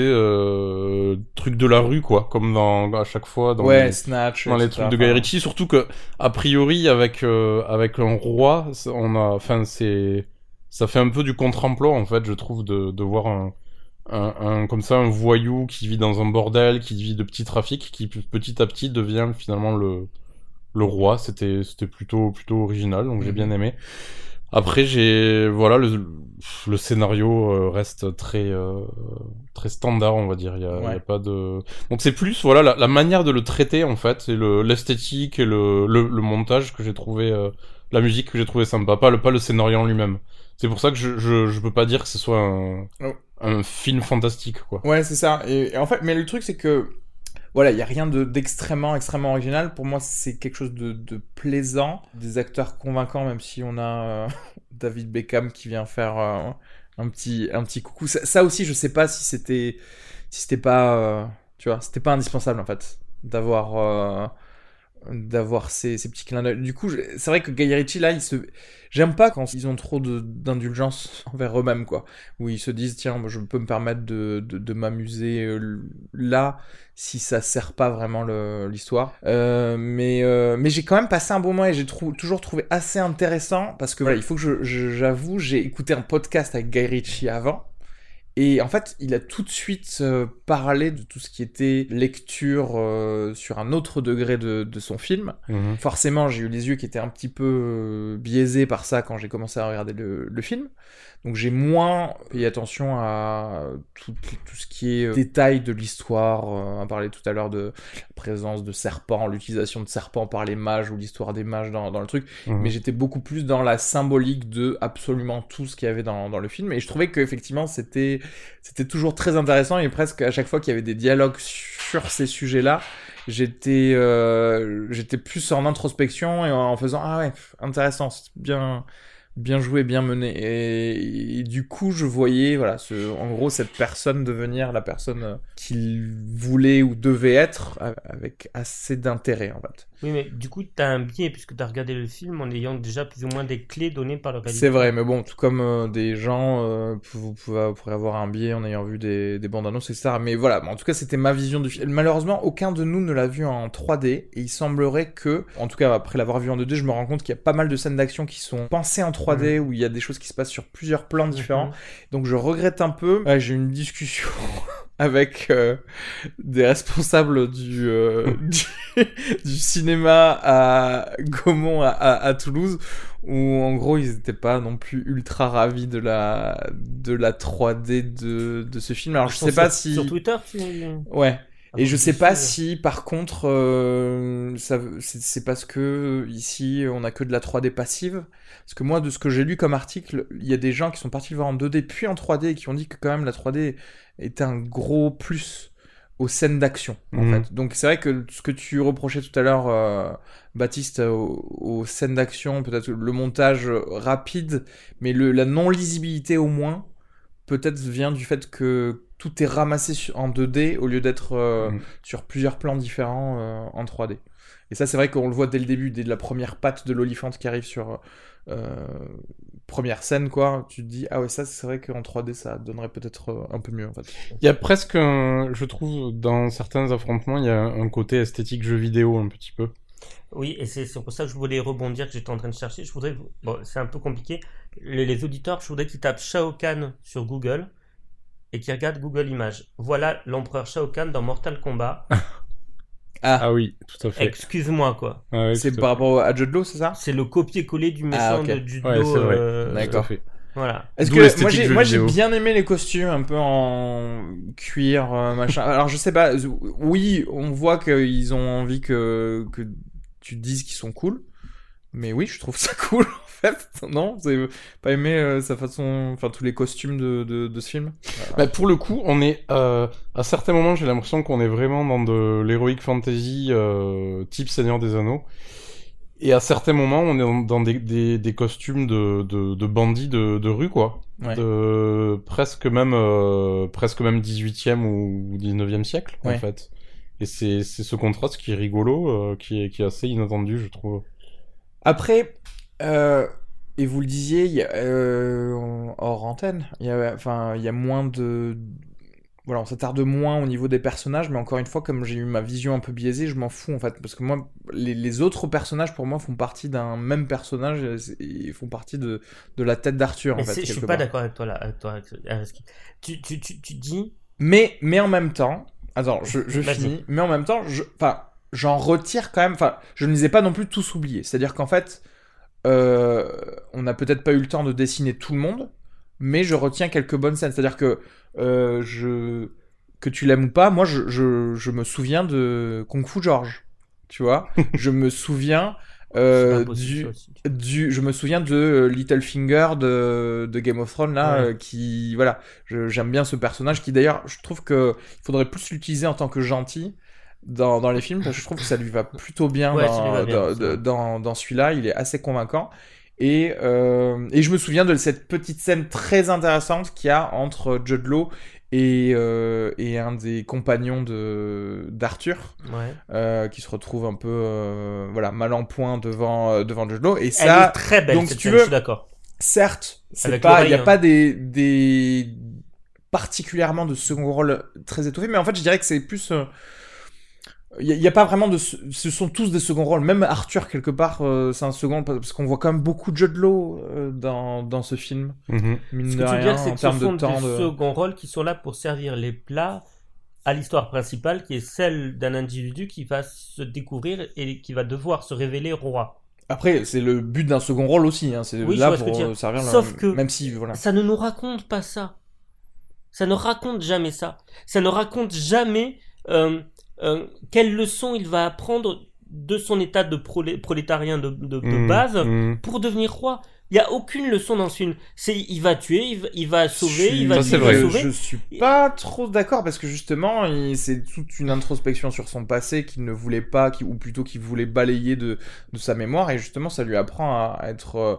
euh, truc de la rue quoi, comme dans à chaque fois dans Ouais, les, Snatch. dans les et cetera. trucs de Guy Ritchie, surtout que a priori avec euh, avec un roi, c'est- on a, enfin c'est, ça fait un peu du contre-emploi en fait, je trouve de de voir un un, un comme ça un voyou qui vit dans un bordel, qui vit de petits trafics, qui petit à petit devient finalement le le roi. C'était c'était plutôt plutôt original, donc j'ai Mhm. bien aimé. Après, j'ai voilà le le scénario euh, reste très euh, très standard, on va dire. Il y a, il y a Ouais. pas de donc c'est plus voilà la, la manière de le traiter en fait, c'est le l'esthétique et le, le le montage que j'ai trouvé euh, la musique que j'ai trouvé sympa, pas le, pas le scénario en lui-même. C'est pour ça que je, je, je peux pas dire que ce soit un, Oh. un film fantastique, quoi. Ouais, c'est ça. Et, et en fait, mais le truc, c'est que, voilà, il y a rien de, d'extrêmement, extrêmement original. Pour moi, c'est quelque chose de, de plaisant. Des acteurs convaincants, même si on a euh, David Beckham qui vient faire euh, un petit, un petit coucou. Ça, ça aussi, je sais pas si c'était, si c'était pas, euh, tu vois, c'était pas indispensable, en fait, d'avoir, euh, d'avoir ces, ces petits clins d'œil. Du coup, je- c'est vrai que Guy Ritchie, là, il se... J'aime pas quand ils ont trop de, d'indulgence envers eux-mêmes, quoi. Où ils se disent, tiens, moi, je peux me permettre de, de, de m'amuser euh, là, si ça sert pas vraiment le, l'histoire. Euh, mais euh, mais j'ai quand même passé un bon moment et j'ai trou- toujours trouvé assez intéressant, parce que voilà, il faut que je, je- j'avoue, j'ai écouté un podcast avec Guy Ritchie avant. Et en fait, il a tout de suite euh, parlé de tout ce qui était lecture euh, sur un autre degré de, de son film. Mhm. Forcément, j'ai eu les yeux qui étaient un petit peu euh, biaisés par ça quand j'ai commencé à regarder le, le film. Donc j'ai moins payé attention à tout, tout ce qui est euh, détail de l'histoire. Euh, on parlait tout à l'heure de la présence de serpents, l'utilisation de serpents par les mages ou l'histoire des mages dans, dans le truc. Mhm. Mais j'étais beaucoup plus dans la symbolique de absolument tout ce qu'il y avait dans, dans le film. Et je trouvais qu'effectivement, c'était, c'était toujours très intéressant. Et presque à chaque fois qu'il y avait des dialogues sur ces sujets-là, j'étais, euh, j'étais plus en introspection et en faisant « Ah ouais, intéressant, c'est bien... » bien joué, bien mené. Et, et du coup, je voyais, voilà, ce, en gros, cette personne devenir la personne euh, qu'il voulait ou devait être, a- avec assez d'intérêt, en fait. Oui, mais du coup, t'as un biais puisque t'as regardé le film en ayant déjà plus ou moins des clés données par le réalisateur. C'est vrai, mais bon, tout comme euh, des gens, euh, vous, pouvez, vous pourrez avoir un biais en ayant vu des, des bandes annonces, et cetera. Mais voilà, en tout cas, c'était ma vision du film. Malheureusement, aucun de nous ne l'a vu en trois D, et il semblerait que, en tout cas, après l'avoir vu en deux D, je me rends compte qu'il y a pas mal de scènes d'action qui sont pensées en trois D, mmh. où il y a des choses qui se passent sur plusieurs plans différents. Mmh. Donc je regrette un peu. Ouais, j'ai eu une discussion avec euh, des responsables du, euh, du, du cinéma à Gaumont, à, à, à Toulouse, où en gros ils n'étaient pas non plus ultra ravis de la, de la trois D de, de ce film. Alors je sais sur, pas si... Sur Twitter, tu... Ouais. Ah, et je sais pas ouais. si, par contre, euh, ça, c'est, c'est parce que ici on a que de la trois D passive. Parce que moi, de ce que j'ai lu comme article, il y a des gens qui sont partis le voir en deux D puis en trois D et qui ont dit que quand même la trois D était un gros plus aux scènes d'action, en Mmh. fait. Donc c'est vrai que ce que tu reprochais tout à l'heure, euh, Baptiste, aux, aux scènes d'action, peut-être le montage rapide, mais le, la non-lisibilité au moins, peut-être vient du fait que tout est ramassé en deux D au lieu d'être euh, mmh. sur plusieurs plans différents euh, en trois D. Et ça, c'est vrai qu'on le voit dès le début, dès la première patte de l'olifant qui arrive sur euh, première scène, quoi. Tu te dis, ah ouais, ça, c'est vrai qu'en trois D, ça donnerait peut-être un peu mieux, en fait. Il y a presque, un, je trouve, dans certains affrontements, il y a un côté esthétique jeu vidéo, un petit peu. Oui, et c'est, c'est pour ça que je voulais rebondir, que j'étais en train de chercher. Je voudrais, bon, c'est un peu compliqué. Les, les auditeurs, je voudrais qu'ils tapent Shao Kahn sur Google et qu'ils regardent Google Images. Voilà l'empereur Shao Kahn dans Mortal Kombat. Ah. ah oui, tout à fait. Excuse-moi, quoi. Ah oui, c'est par rapport à Jude Law, c'est ça? C'est le copier-coller du méchant ah, okay. de Jude Law. Ouais, c'est vrai. Euh... D'accord. Voilà. Est-ce D'où que moi j'ai, moi j'ai bien aimé les costumes un peu en cuir euh, machin. Alors je sais pas. Oui, on voit qu'ils ont envie que que tu dises qu'ils sont cool. Mais oui, je trouve ça cool en fait. Non, vous avez pas aimé euh, sa façon, enfin tous les costumes de, de, de ce film. Bah, pour le coup, on est euh, à certains moments, j'ai l'impression qu'on est vraiment dans de l'heroic fantasy euh, type Seigneur des Anneaux. Et à certains moments, on est dans des, des, des costumes de, de, de bandits de, de rue, quoi. Ouais. De, presque même euh, presque même dix-huitième ou dix-neuvième siècle, ouais. en fait. Et c'est, c'est ce contraste qui est rigolo, euh, qui, est, qui est assez inattendu, je trouve. Après, euh, et vous le disiez, il y a, euh, hors antenne, il y a, enfin, il y a moins de... Voilà, on s'attarde moins au niveau des personnages, mais encore une fois, comme j'ai eu ma vision un peu biaisée, je m'en fous en fait, parce que moi, les, les autres personnages pour moi font partie d'un même personnage, et font partie de, de la tête d'Arthur. Mais en fait. Je suis pas part. d'accord avec toi là, avec toi, avec... Tu, tu, tu, tu dis. Mais, mais en même temps, attends, je, je finis, mais en même temps, je, enfin, j'en retire quand même, enfin, je ne les ai pas non plus tous oubliés. C'est-à-dire qu'en fait, euh, on n'a peut-être pas eu le temps de dessiner tout le monde, mais je retiens quelques bonnes scènes. C'est-à-dire que Euh, je... que tu l'aimes ou pas, moi je, je, je me souviens de Kung Fu George, tu vois. Je me souviens Euh, C'est pas possible, du, ça aussi. du, je me souviens de euh, Littlefinger de, de Game of Thrones là, Ouais. euh, qui, voilà, je- j'aime bien ce personnage qui d'ailleurs, je trouve que il faudrait plus l'utiliser en tant que gentil dans, dans les films parce que je trouve que ça lui va plutôt bien, Ouais, dans, ça lui va bien, dans, c'est vrai. dans, dans celui-là, il est assez convaincant. Et, euh, et je me souviens de cette petite scène très intéressante qu'il y a entre Jude Law et, euh, et un des compagnons de, d'Arthur, Ouais. euh, qui se retrouve un peu euh, voilà, mal en point devant, euh, devant Jude Law. Et Elle ça, est très belle, donc, cette si tu scène, veux- je suis d'accord. certes, c'est Avec pas, il n'y a l'oreille, pas hein. des, des particulièrement de second rôle très étoffés, mais en fait, je dirais que c'est plus. euh, Il n'y a, y a pas vraiment de. se- Ce sont tous des seconds rôles. Même Arthur, quelque part, euh, c'est un second, parce qu'on voit quand même beaucoup de Jude Law euh, dans, dans ce film. Mhm. Mine Ce de que tu veux rien, dire, c'est en que ce termes sont de temps. des De... seconds rôles qui sont là pour servir les plats à l'histoire principale, qui est celle d'un individu qui va se découvrir et qui va devoir se révéler roi. Après, c'est le but d'un second rôle aussi. Hein. C'est Oui, je là vois ce pour que tu veux euh, dire. servir. Sauf le... que- Même si, voilà. Ça ne nous raconte pas ça. Ça ne raconte jamais ça. Ça ne raconte jamais euh, euh, quelle leçon il va apprendre de son état de prolé- prolétarien de, de- de Mhm. base Mhm. pour devenir roi. Il n'y a aucune leçon dans ce film. C'est, il va tuer, il va, il va sauver, Je il va Ça, suis- tuer, c'est il va vrai. sauver. Je suis pas trop d'accord parce que justement, il- c'est toute une introspection sur son passé qu'il ne voulait pas, qui, ou plutôt qu'il voulait balayer de, de sa mémoire, et justement, ça lui apprend à, à être, euh,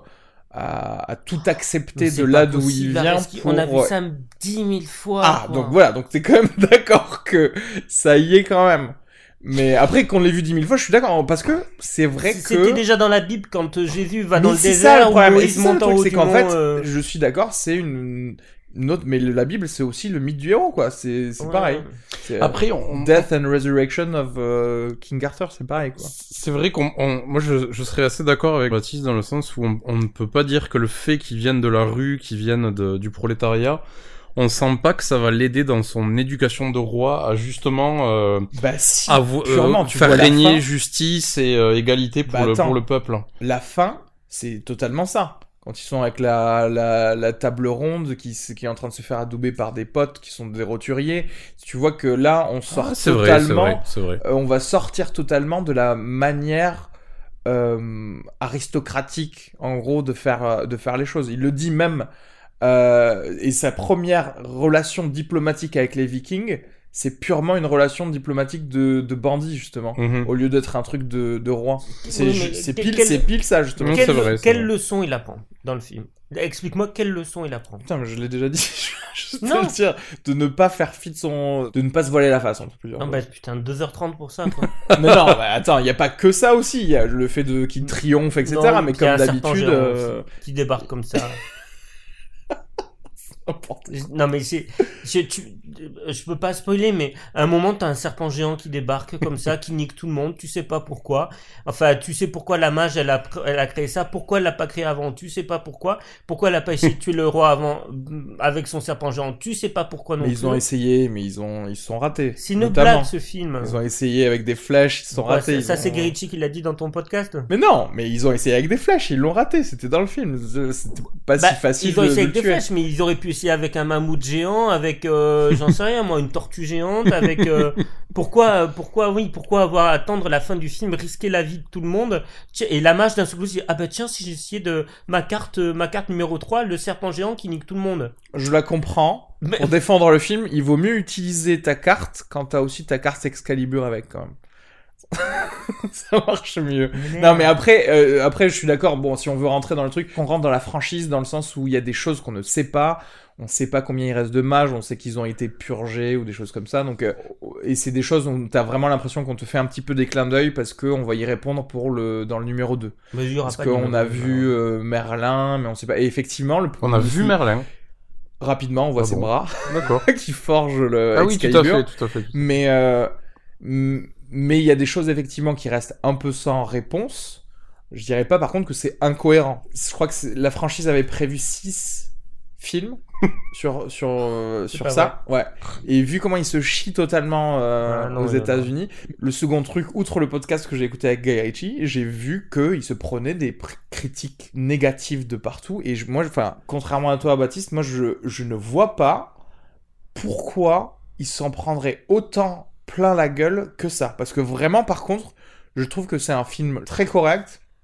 à, à tout accepter Mais c'est de pas là d'où il possible, vient. Areski. Pour... On a vu ça dix mille fois. Ah, quoi. donc voilà, donc t'es quand même d'accord que ça y est quand même. Mais après qu'on l'ait vu dix mille fois, je suis d'accord parce que c'est vrai que. C'était déjà dans la Bible quand euh, Jésus va Mais dans le c'est ça, désert le problème. où Et il c'est ça, le monte en truc, haut c'est du qu'en mont. fait, euh, je suis d'accord, c'est une, une autre, mais la Bible, c'est aussi le mythe du héros, quoi. C'est, c'est ouais. pareil. C'est, euh, Après, on, Death and Resurrection of euh, King Arthur, c'est pareil, quoi. c'est vrai qu'on, on- moi je, je serais assez d'accord avec Baptiste dans le sens où on, on ne peut pas dire que le fait qu'ils viennent de la rue, qu'ils viennent de, du prolétariat, on sent pas que ça va l'aider dans son éducation de roi à justement euh, Bah si, avo- purement, euh, tu faire vois la régner fin. justice et euh, égalité pour, Bah, le, attends. pour le peuple. La fin, c'est totalement ça. Quand ils sont avec la, la, la table ronde qui, s- qui est en train de se faire adouber par des potes qui sont des roturiers, tu vois que là, on sort Ah, c'est vrai, c'est totalement... vrai, c'est vrai. euh, on va sortir totalement de la manière euh, aristocratique, en gros, de faire, euh, de faire les choses. Il le dit même, euh, et sa première relation diplomatique avec les Vikings, c'est purement une relation diplomatique de, de bandit, justement, Mhm. au lieu d'être un truc de, de roi. C'est, Oui, ju- mais c'est, que- pile, quel- c'est pile ça, justement. Oui, Quelle, c'est vrai, c'est quelle vrai. leçon il apprend dans le film? Explique-moi quelle leçon il apprend. Putain, mais je l'ai déjà dit, je vais Non. te le dire, de ne pas faire fi de son... de ne pas se voiler la face, en tout cas. Non, bah putain, deux heures trente pour ça, quoi. Mais non, bah, attends, il y a pas que ça aussi. Il y a le fait de qu'il triomphe, et cetera. Non, mais qu'il y a comme un serpent d'habitude, géant euh... aussi, qui débarque comme ça. n'importe quoi. Non, mais c'est, je, tu, je peux pas spoiler, mais à un moment, t'as un serpent géant qui débarque comme ça, qui nique tout le monde, tu sais pas pourquoi. Enfin, tu sais pourquoi la mage, elle a, elle a créé ça, pourquoi elle l'a pas créé avant, tu sais pas pourquoi. Pourquoi elle a pas essayé de tuer le roi avant, avec son serpent géant, tu sais pas pourquoi non Mais plus. ils ont essayé, mais ils ont ils se sont ratés. C'est une notamment. blague, ce film. Ils ont essayé avec des flèches, ils se sont Pourquoi, ratés. ça, ça, ils c'est ont- Guerici qui l'a dit dans ton podcast. Mais non, mais ils ont essayé avec des flèches, ils l'ont raté. C'était dans le film. C'était pas Bah, si facile ils ont de, essayé de avec le des tuer. flèches, mais ils auraient pu essayer avec un mammouth géant, avec, euh, j'en sais rien, moi, une tortue géante, avec, euh, pourquoi, euh, pourquoi, oui, pourquoi avoir à attendre la fin du film, risquer la vie de tout le monde, Tiens, et la mage d'un seul coup se dit, ah bah tiens, si j'essayais de, ma carte, euh, ma carte numéro trois, le serpent géant qui nique tout le monde. Je la comprends. Mais- Pour défendre le film, il vaut mieux utiliser ta carte quand t'as aussi ta carte Excalibur avec, quand même. Ça marche mieux. Non, mais après, euh, après, je suis d'accord. Bon, si on veut rentrer dans le truc, on rentre dans la franchise dans le sens où il y a des choses qu'on ne sait pas. On sait pas combien il reste de mages. On sait qu'ils ont été purgés ou des choses comme ça. Donc, euh, et c'est des choses où t'as vraiment l'impression qu'on te fait un petit peu des clins d'œil parce que on va y répondre pour le dans le numéro deux. Mais il y aura Parce pas de qu'on a numéro, vu euh, Merlin, mais on sait pas. Et effectivement, le On a vu Merlin. rapidement, on voit Ah ses bon. bras D'accord. qui forgent le Ah oui, tout à Excalibur. fait, tout à fait. Mais euh, m- mais il y a des choses effectivement qui restent un peu sans réponse. Je dirais pas par contre que c'est incohérent. Je crois que c'est- la franchise avait prévu six films sur sur euh, C'est sur pas ça. Ouais. Et vu comment ils se chient totalement euh, Ah, non, aux non, non. États-Unis, le second truc, outre le podcast que j'ai écouté avec Guy Ritchie, j'ai vu que il se prenait des pr- critiques négatives de partout. Et je- moi, enfin, contrairement à toi, Baptiste, moi je je ne vois pas pourquoi il s'en prendrait autant plein la gueule que ça. Parce que vraiment, par contre, je trouve que c'est un film très correct,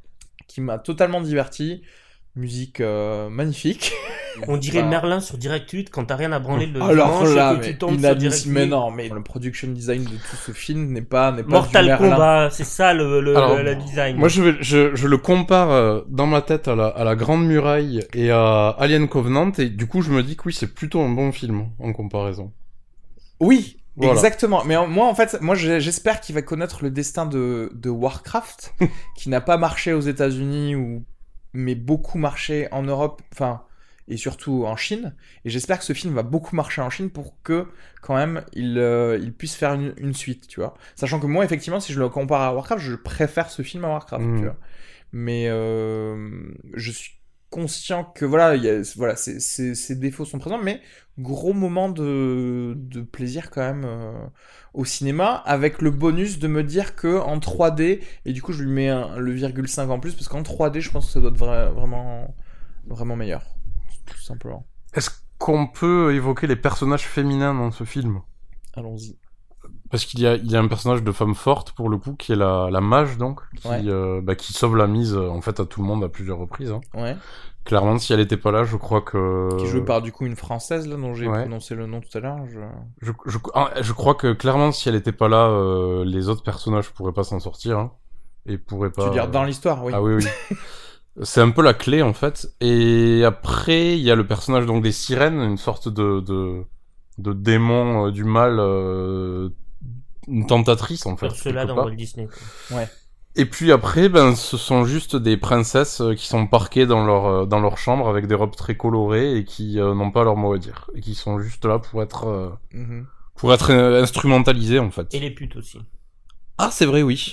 qui m'a totalement diverti. Musique euh, magnifique. On dirait Enfin, Merlin sur Direct huit quand t'as rien à branler le alors dimanche là, et que mais tu tombes sur inadmissible. Direct huit. Mais non, mais le production design de tout ce film n'est pas n'est pas Mortal du Merlin. Kombat, c'est ça le, le, Alors, le, le design. Moi, je, vais, je, je le compare euh, dans ma tête à la, à la Grande Muraille et à Alien Covenant, et du coup, je me dis que oui, c'est plutôt un bon film en comparaison. Oui, Voilà. exactement. Mais en- moi, en fait, moi, j'ai- j'espère qu'il va connaître le destin de, de Warcraft, qui n'a pas marché aux États-Unis ou mais beaucoup marché en Europe, enfin et surtout en Chine. Et j'espère que ce film va beaucoup marcher en Chine pour que quand même il euh, il puisse faire une, une suite, tu vois. Sachant que moi, effectivement, si je le compare à Warcraft, je préfère ce film à Warcraft, Mm. tu vois. Mais euh, je suis conscient que voilà, il y a, voilà, ces, ces, ces défauts sont présents, mais gros moment de, de plaisir quand même euh, au cinéma, avec le bonus de me dire que en trois D, et du coup je lui mets un, le virgule cinq en plus, parce qu'en trois D je pense que ça doit être vra- vraiment, vraiment meilleur, tout simplement. Est-ce qu'on peut évoquer les personnages féminins dans ce film ? Allons-y. Parce qu'il y a, il y a un personnage de femme forte, pour le coup, qui est la, la mage, donc, qui, Ouais. euh, bah, qui sauve la mise, euh, en fait, à tout le monde à plusieurs reprises. Hein. Ouais. Clairement, si elle était pas là, je crois que... Qui joue par du coup une française là, dont j'ai Ouais. prononcé le nom tout à l'heure. Je... Je, je, ah, je crois que, clairement, si elle était pas là, euh, les autres personnages pourraient pas s'en sortir. Hein, et pourraient pas... Tu veux dire dans l'histoire, oui. Ah oui, oui. C'est un peu la clé, en fait. Et après, il y a le personnage donc des sirènes, une sorte de, de, de démon euh, du mal, euh, une tentatrice, en fait. Ursula quelque dans part. Walt Disney. quoi. Ouais. Et puis après, ben, ce sont juste des princesses euh, qui sont parquées dans leur, euh, dans leur chambre avec des robes très colorées et qui euh, n'ont pas leur mot à dire. Et qui sont juste là pour être, euh, Mhm. pour être euh, instrumentalisées, en fait. Et les putes aussi. Ah, c'est vrai, oui.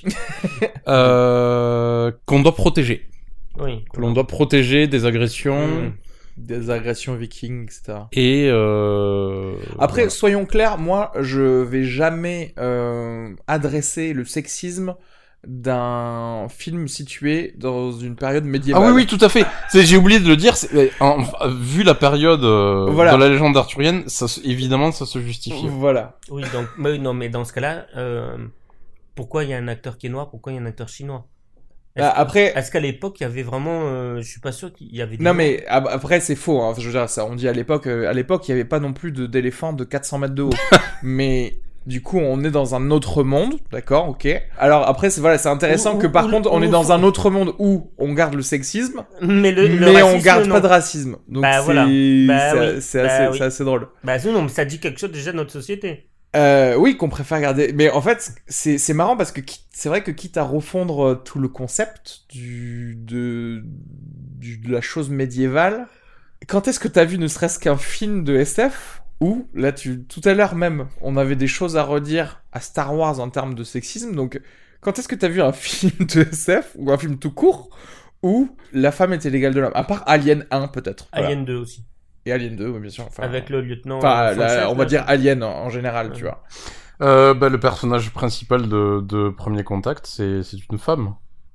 euh, qu'on doit protéger. Oui. Que l'on doit protéger des agressions. Mm. Des agressions vikings, et cetera. Et euh... Après, voilà. soyons clairs, moi, je vais jamais euh, adresser le sexisme d'un film situé dans une période médiévale. Ah oui, oui, tout à fait. C'est, j'ai oublié de le dire. C'est, en- en- vu la période euh, Voilà. de la légende arthurienne, ça, se- évidemment, ça se justifie. Voilà. Oui, donc, mais, non, mais dans ce cas-là, euh, pourquoi il y a un acteur qui est noir, pourquoi il y a un acteur chinois? Est-ce, Bah, après, est-ce qu'à l'époque, il y avait vraiment, euh, je suis pas sûr qu'il y avait des non noirs. mais ab- après c'est faux. Hein. Je veux dire, ça, on dit à l'époque, euh, à l'époque, il y avait pas non plus de d'éléphants de quatre cents mètres de haut. Mais du coup, on est dans un autre monde, d'accord, ok. Alors après, c'est voilà, c'est intéressant Ou- que ou- par ou- contre, on ou- est dans un autre monde où on garde le sexisme, Mais le, le mais on racisme, garde non. pas de racisme. Donc Bah, c'est voilà. Bah, c'est oui. c'est Bah, assez, oui. c'est assez drôle. Bah non, mais ça dit quelque chose déjà de notre société. Euh, oui, qu'on préfère garder. Mais en fait, c'est c'est marrant parce que qui- c'est vrai que quitte à refondre euh, tout le concept du de du- de la chose médiévale, quand est-ce que t'as vu ne serait-ce qu'un film de S F où là tu tout à l'heure même on avait des choses à redire à Star Wars en termes de sexisme, donc quand est-ce que t'as vu un film de S F ou un film tout court où la femme était l'égale de l'homme, à part Alien un peut-être. Voilà. Alien deux aussi. Et Alien deux, oui, bien sûr. Enfin, Avec le lieutenant. enfin, euh, la- Sanchez, on va là. dire Alien en, en général, Ouais. tu vois. Euh, bah, le personnage principal de, de Premier Contact, c'est, c'est une femme.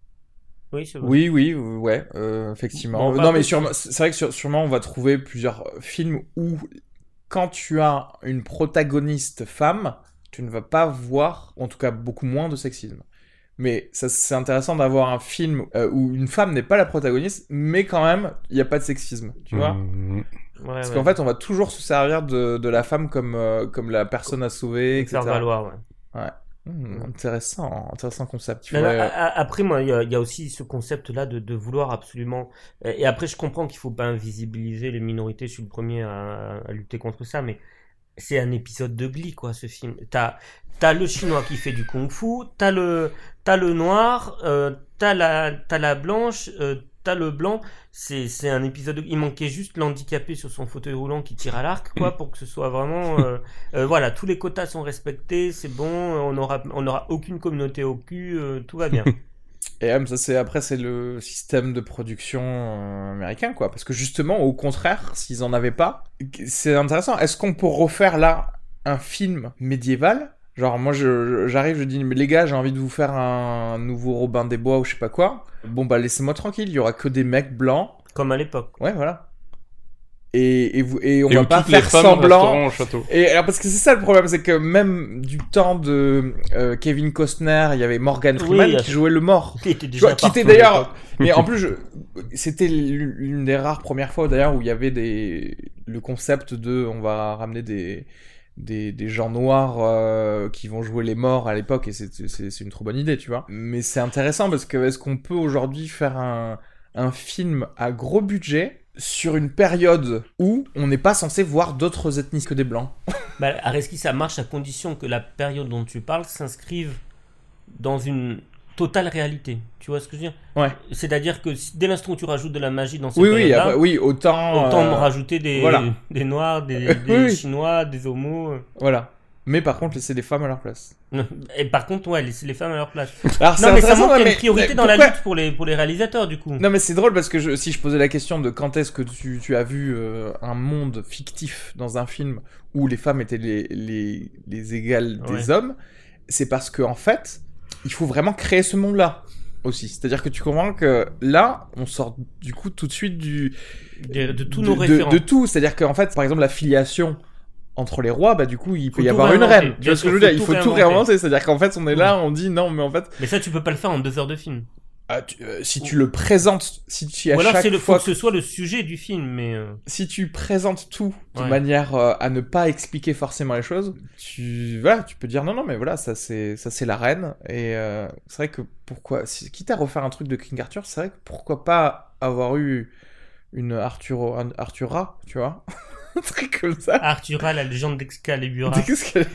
Oui, c'est vrai. Oui, oui, ouais, euh, effectivement. Bon, on va non, mais peut- sûrement, c'est vrai que sur- sûrement on va trouver plusieurs films où, quand tu as une protagoniste femme, tu ne vas pas voir, en tout cas beaucoup moins de sexisme. Mais ça, c'est intéressant d'avoir un film euh, où une femme n'est pas la protagoniste, mais quand même, il n'y a pas de sexisme, tu vois. Mmh. Ouais, Parce ouais. qu'en fait, on va toujours se servir de, de la femme comme, euh, comme la personne à sauver, Faire et cetera. valoir, ouais. Hmm, intéressant, intéressant concept. Il Non, non, faudrait- a- a- après, moi, il y, a- il y a aussi ce concept-là de, de vouloir absolument. Et et après, je comprends qu'il faut pas invisibiliser les minorités. Je suis le premier à, à lutter contre ça, mais c'est un épisode de Glee, quoi, ce film. T'as, t'as le chinois qui fait du kung-fu, t'as le, t'as le noir, euh, t'as la, t'as la blanche, euh, t'as le blanc. C'est, c'est un épisode. De... Il manquait juste l'handicapé sur son fauteuil roulant qui tire à l'arc, quoi, pour que ce soit vraiment. Euh, euh, voilà, tous les quotas sont respectés, c'est bon. On aura, on aura aucune communauté au cul, euh, tout va bien. Et même ça, c'est après c'est le système de production euh, américain, quoi. Parce que justement, au contraire, s'ils en avaient pas, c'est intéressant. Est-ce qu'on peut refaire là un film médiéval? Genre moi, je, je- j'arrive, je dis mais les gars, j'ai envie de vous faire un nouveau Robin des Bois ou je sais pas quoi. Bon bah laissez-moi tranquille, il y aura que des mecs blancs. Comme à l'époque. Ouais, voilà. Et, et, vous, et on Et va où pas toutes les faire femmes semblant. resteront au château. Et alors parce que c'est ça le problème, c'est que même du temps de euh, Kevin Costner, il y avait Morgan Freeman Oui, qui jouait le mort. Il était Tu déjà vois, qui était partout à d'ailleurs. l'époque. Mais en plus, je... c'était l'une des rares premières fois d'ailleurs où il y avait des le concept de on va ramener des des, des gens noirs euh, qui vont jouer les morts à l'époque et c'est c'est c'est une trop bonne idée, tu vois. Mais c'est intéressant parce que est-ce qu'on peut aujourd'hui faire un un film à gros budget sur une période où on n'est pas censé voir d'autres ethnies que des blancs. Bah, Areski, ça marche à condition que la période dont tu parles s'inscrive dans une totale réalité. Tu vois ce que je veux dire ? Ouais. C'est-à-dire que si, dès l'instant où tu rajoutes de la magie dans cette Oui, oui, période-là, après, oui, autant. autant euh, rajouter des, voilà. des noirs, des, Oui, des oui. chinois, des homos. Voilà. Mais par contre, laisser les femmes à leur place. Et par contre, ouais, laisser les femmes à leur place. Alors, c'est Non, mais ça intéressant, montre qu'il y a mais- une priorité mais dans la pourquoi- lutte pour les, pour les réalisateurs, du coup. Non, mais c'est drôle parce que je, si je posais la question de quand est-ce que tu, tu as vu euh, un monde fictif dans un film où les femmes étaient les, les, les égales des Ouais. hommes, c'est parce que en fait, il faut vraiment créer ce monde-là aussi. C'est-à-dire que tu comprends que là, on sort du coup tout de suite du De, de tous de, nos de- référents. de tout. C'est-à-dire qu'en fait, par exemple, la filiation entre les rois, bah du coup, il peut Faut y tout avoir une réinventer. reine. Tu Bien vois ce que sûr, je veux dire faut Il tout faut tout réinventer. réinventer. C'est-à-dire qu'en fait, on est là, on dit non, mais en fait, Mais ça, tu peux pas le faire en deux heures de film. ah, tu- euh, si tu le présentes, si tu à Ou alors, chaque c'est le, faut fois que ce soit le sujet du film, mais... euh, si tu présentes tout de Ouais. manière euh, à ne pas expliquer forcément les choses, tu voilà, tu peux dire non non mais voilà, ça c'est ça c'est la reine et euh, c'est vrai que pourquoi si, quitte à refaire un truc de King Arthur, c'est vrai que pourquoi pas avoir eu une Arthur un Arthura, tu vois, un truc comme ça. Arthura, la légende d'Excalibur. Qu'est-ce que-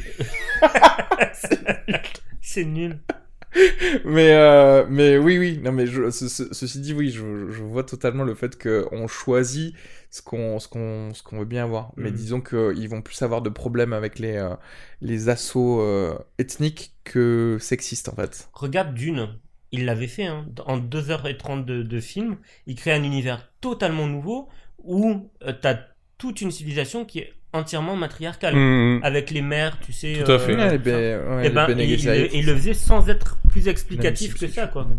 C'est nul. mais euh, mais oui oui non mais je, ce- ce- ceci dit oui je, je vois totalement le fait que on choisit ce qu'on ce qu'on ce qu'on veut bien avoir mais Mhm. disons que ils vont plus avoir de problèmes avec les euh, les assauts euh, ethniques que sexistes en fait. Regarde Dune. Il l'avait fait, hein. En deux heures trente de, de film. Il crée un univers totalement nouveau où euh, t'as toute une civilisation qui est entièrement matriarcale. Mmh. Avec les mères, tu sais. Tout à euh, fait. Ouais, les tout Bé- ça. ouais, Eh les ben, Bene et il, Gesserit. le- il le faisait sans être plus explicatif que ça, quoi.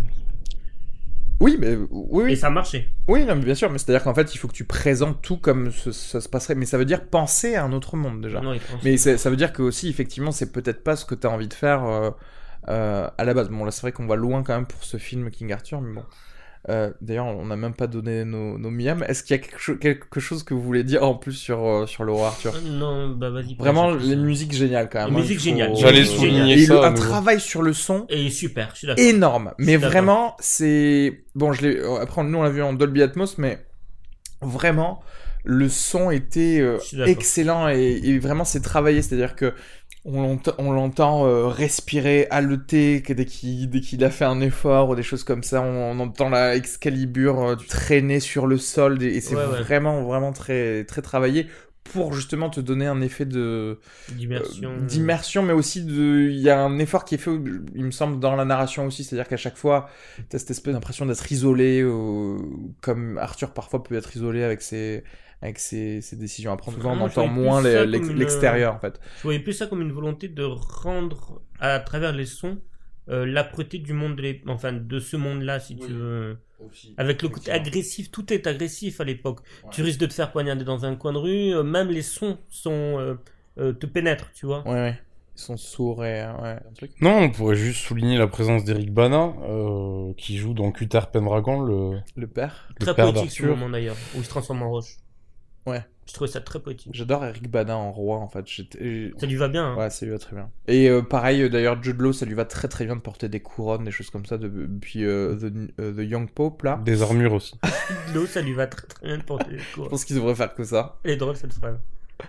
Oui mais oui Et oui, ça marchait. oui non, mais bien sûr mais c'est à dire qu'en fait il faut que tu présentes tout comme ce- ça se passerait mais ça veut dire penser à un autre monde déjà. Non, il pense- Mais c'est- ça veut dire que aussi, effectivement, c'est peut-être pas ce que tu as envie de faire euh, euh, à la base. Bon, là, c'est vrai qu'on va loin quand même pour ce film King Arthur, mais bon. Euh, D'ailleurs, on n'a même pas donné nos, nos miams. Est-ce qu'il y a quelque, cho- quelque chose que vous voulez dire en plus sur, euh, sur le roi Arthur? Non, bah vas-y. Vraiment, passe. les musiques géniales quand même. Les hein, musiques il faut- géniales. J'allais Euh, souligner Et ça. le- à un nouveau. travail sur le son Et super, je suis d'accord. énorme. Mais d'accord. vraiment, c'est... Bon, je l'ai... après, nous, on l'a vu en Dolby Atmos, mais vraiment, le son était euh, Je suis d'accord. excellent et, et vraiment, c'est travaillé. C'est-à-dire que on l'entend, on l'entend euh, respirer, haleter que dès qu'il, dès qu'il a fait un effort ou des choses comme ça. On, on entend la Excalibur euh, traîner sur le sol et, et c'est Ouais, ouais. vraiment, vraiment très, très travaillé pour justement te donner un effet de... D'immersion. Euh, d'immersion, mais aussi de, il y a un effort qui est fait, il me semble, dans la narration aussi, c'est-à-dire qu'à chaque fois, t'as cette espèce d'impression d'être isolé, euh, comme Arthur parfois peut être isolé avec ses, avec ses, ses décisions à prendre. Souvent, on Vraiment, je entend voyais moins plus les- ça l'ex- comme une- l'extérieur, en fait. Je voyais plus ça comme une volonté de rendre, à travers les sons, euh, l'âpreté du monde, de l'ép- enfin, de ce monde-là, si Oui. tu veux. Avec le côté agressif, tout est agressif à l'époque. Ouais. Tu risques de te faire poignarder dans un coin de rue, euh, même les sons sont, euh, euh, te pénètrent, tu vois. Ouais, ouais. Ils sont sourds et, euh, ouais, un truc. Non, on pourrait juste souligner la présence d'Eric Bana, euh, qui joue dans Uther Pendragon, le, Le père. le Très père poétique ce d'Arthur. moment d'ailleurs, où il se transforme en roche. Ouais. Je trouvais ça très poétique. J'adore Eric Bana en roi, en fait. J'étais- Ça lui va bien, hein. Ouais, ça lui va très bien. Et euh, pareil, euh, d'ailleurs, Jude Law, ça lui va très très bien de porter des couronnes, des choses comme ça, de- depuis euh, The, euh, The Young Pope, là. Des armures aussi. L'eau, ça lui va très très bien de porter les Je cours. pense qu'il devrait faire que ça. Elle est drôle cette phrase.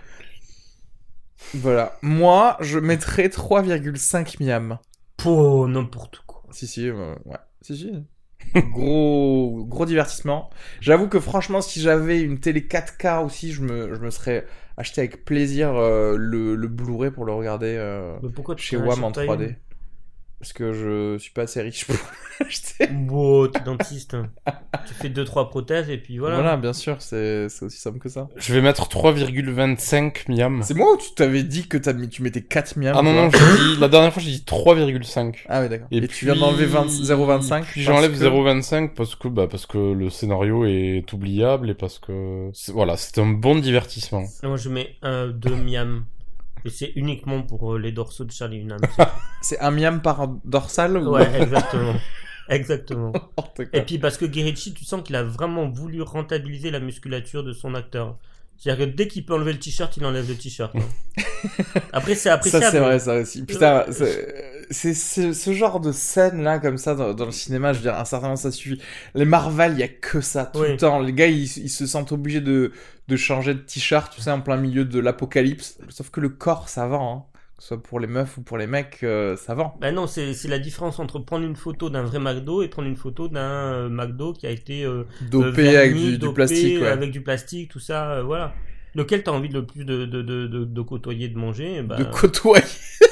Voilà. Moi, je mettrais trois virgule cinq miam. Pour n'importe quoi. Si, si, euh, ouais. Si, si. gros, gros divertissement. J'avoue que franchement, si j'avais une télé quatre K aussi, je me, je me serais acheté avec plaisir euh, le, le Blu-ray pour le regarder euh, Mais pourquoi tu chez t'en W A M en achètes pas trois une D. parce que je suis pas assez riche pour l'acheter. Wow, t'es dentiste. Tu fais deux trois prothèses et puis voilà. Voilà, bien sûr, c'est, c'est aussi simple que ça. Je vais mettre trois virgule vingt-cinq miams. C'est moi ou tu t'avais dit que t'as mis, tu mettais quatre miams? Ah non, toi non, j'ai dit, la dernière fois j'ai dit trois virgule cinq. Ah oui, d'accord. Et, Et, tu viens d'enlever vingt zéro virgule vingt-cinq? Puis parce j'enlève que- zéro virgule vingt-cinq parce que, bah, parce que le scénario est oubliable et parce que, c'est- voilà, c'est un bon divertissement. Moi, je mets un, deux miams. Et c'est uniquement pour euh, les dorsaux de Charlie Hunnam. C'est un miam par dorsal ou... Ouais, exactement. Exactement. N'importe quoi. Et puis parce que Guy Ritchie, tu sens qu'il a vraiment voulu rentabiliser la musculature de son acteur. C'est-à-dire que dès qu'il peut enlever le t-shirt, il enlève le t-shirt. hein. Après, c'est appréciable. Ça, c'est vrai, ça aussi. Putain, c'est, c'est, c'est ce genre de scène là, comme ça, dans, dans le cinéma, je veux dire, un certain moment, ça suffit. Les Marvel, il y a que ça tout Oui. le temps. Les gars, ils, ils se sentent obligés de, de changer de t-shirt, tu sais, en plein milieu de l'apocalypse. Sauf que le corps, ça vend, hein. Que ce soit pour les meufs ou pour les mecs, euh, ça vend. Ben non, c'est c'est la différence entre prendre une photo d'un vrai McDo et prendre une photo d'un euh, McDo qui a été euh, Dopé euh, avec verni, du, du dopé, plastique, ouais. avec du plastique, tout ça, euh, voilà. Lequel t'as envie le plus de, de, de, de, de côtoyer, de manger ben... De côtoyer.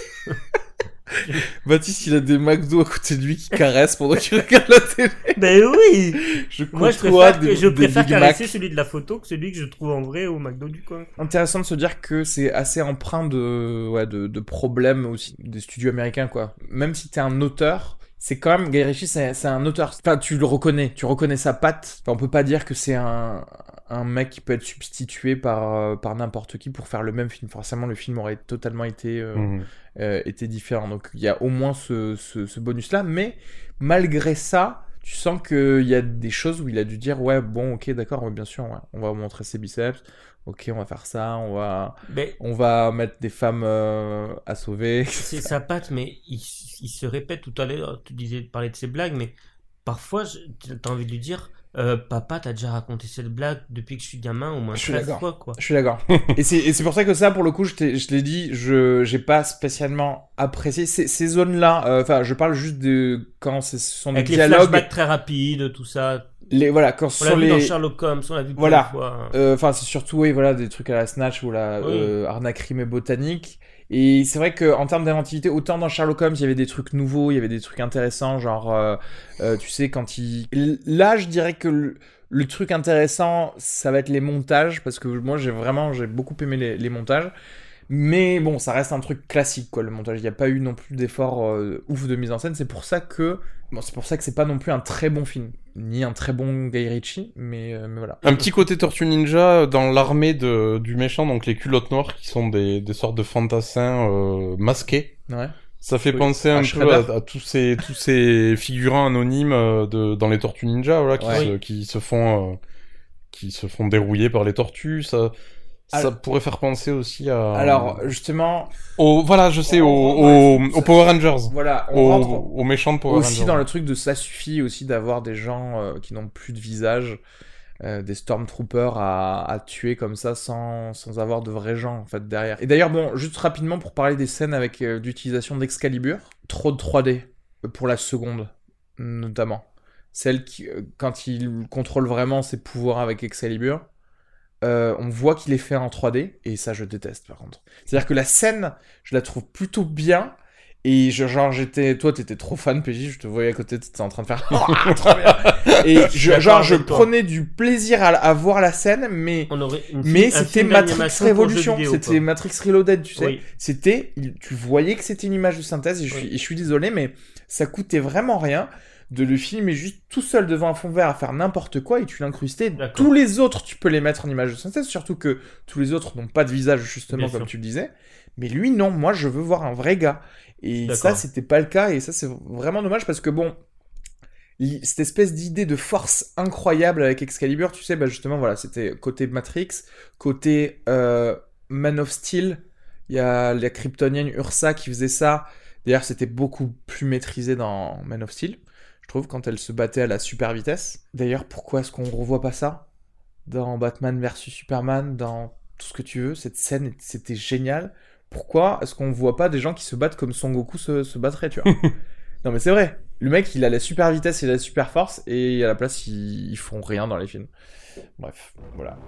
Baptiste, il a des McDo à côté de lui qui caressent pendant qu'il regarde la télé. Ben oui. Je Moi, je côtoie préfère, des, que- je des préfère Big caresser Mac. celui de la photo que celui que je trouve en vrai au McDo du coin. Intéressant de se dire que c'est assez empreint de, ouais, de, de problèmes aussi des studios américains, quoi. Même si t'es un auteur, c'est quand même, Guy Ritchie, c'est, c'est un auteur. Enfin, tu le reconnais, tu reconnais sa patte. Enfin, on peut pas dire que c'est un, un mec qui peut être substitué par, euh, par n'importe qui pour faire le même film. Forcément, le film aurait totalement été, euh, Mmh. euh, été différent. Donc, il y a au moins ce, ce, ce bonus-là. Mais, malgré ça, tu sens qu'il y a des choses où il a dû dire, ouais, bon, ok, d'accord, ouais, bien sûr, ouais, on va montrer ses biceps. Ok, on va faire ça, on va, Ben, on va mettre des femmes euh, à sauver. c'est sa patte, mais il, il se répète tout à l'heure. Tu disais de parler de ses blagues, mais parfois, je- t'as envie de lui dire, euh, papa, t'as déjà raconté cette blague depuis que je suis gamin au moins Je suis treize d'accord. fois, quoi. Je suis d'accord. et c'est et c'est pour ça que ça, pour le coup, je, t'ai- je l'ai dit, je j'ai pas spécialement apprécié ces, ces zones-là. euh, Enfin, je parle juste de quand ce sont des Avec les dialogues. flashbacks très rapides, tout ça. Les voilà, quand ce On l'a sont vu dans les. Sherlock Holmes, on l'a vu plein Voilà. de fois. euh, Enfin, c'est surtout oui, voilà, des trucs à la Snatch ou la Oui. euh, arnaque rime et botanique. Et c'est vrai que en termes d'inventivité, autant dans Sherlock Holmes, il y avait des trucs nouveaux, il y avait des trucs intéressants, genre, euh, euh, tu sais, quand il. Là, je dirais que le, le truc intéressant, ça va être les montages, parce que moi, j'ai vraiment, j'ai beaucoup aimé les, les montages. Mais bon, ça reste un truc classique, quoi, le montage. Il n'y a pas eu non plus d'effort euh, ouf de mise en scène. C'est pour ça que, bon, c'est pour ça que c'est pas non plus un très bon film, ni un très bon Guy Ritchie, mais, euh, mais voilà. Un petit côté Tortue Ninja dans l'armée de, du méchant, donc les culottes noires qui sont des, des sortes de fantassins euh, masqués. Ouais. Ça fait Oui. penser À un peu Shredder. à, à tous ces tous ces figurants anonymes euh, de dans les Tortues Ninja, voilà, qui Ouais. se qui se font euh, qui se font dérouiller par les tortues. Ça ça Alors- pourrait faire penser aussi à Alors, justement, au voilà, je sais, On aux rentre aux dans les- aux Power Rangers, voilà, on aux, rentre aux méchants de Power aussi Rangers. dans le truc de ça suffit aussi d'avoir des gens euh, qui n'ont plus de visage, euh, des Stormtroopers à, à tuer comme ça sans, sans avoir de vrais gens en fait derrière. Et d'ailleurs, bon, juste rapidement pour parler des scènes avec euh, l'utilisation d'Excalibur, trop de trois D euh, pour la seconde notamment. Celle qui, euh, quand il contrôle vraiment ses pouvoirs avec Excalibur, euh, on voit qu'il est fait en trois D, et ça je déteste par contre. C'est-à-dire que la scène, je la trouve plutôt bien, et je, genre j'étais, toi t'étais trop fan P J, je te voyais à côté, t'étais en train de faire ah, trop bien. Et je, d'accord genre je avec toi. prenais du plaisir à, à voir la scène, mais On aurait une mais film- un c'était film Matrix d'animation pour jeux Révolution, vidéo, c'était quoi. Matrix Reloaded, tu sais. Oui. C'était, il- tu voyais que c'était une image de synthèse, et je, suis, Oui. et je suis désolé, mais ça coûtait vraiment rien de le filmer juste tout seul devant un fond vert à faire n'importe quoi et tu l'incrustais. D'accord. Tous les autres, tu peux les mettre en image de synthèse, surtout que tous les autres n'ont pas de visage, justement, Bien comme sûr. tu le disais. Mais lui, non, moi, je veux voir un vrai gars. Et ça, D'accord. c'était pas le cas, et ça, c'est vraiment dommage parce que bon. il- Cette espèce d'idée de force incroyable avec Excalibur, tu sais, bah justement, voilà, c'était côté Matrix, côté euh, Man of Steel, il y a la kryptonienne Ursa qui faisait ça. D'ailleurs, c'était beaucoup plus maîtrisé dans Man of Steel, je trouve, quand elle se battait à la super vitesse. D'ailleurs, pourquoi est-ce qu'on revoit pas ça dans Batman versus Superman, dans tout ce que tu veux? Cette scène, c'était génial. Pourquoi est-ce qu'on voit pas des gens qui se battent comme Son Goku se, se battrait, tu vois? Non, mais c'est vrai. Le mec, il a la super vitesse et la super force, et à la place, ils, ils font rien dans les films. Bref, voilà.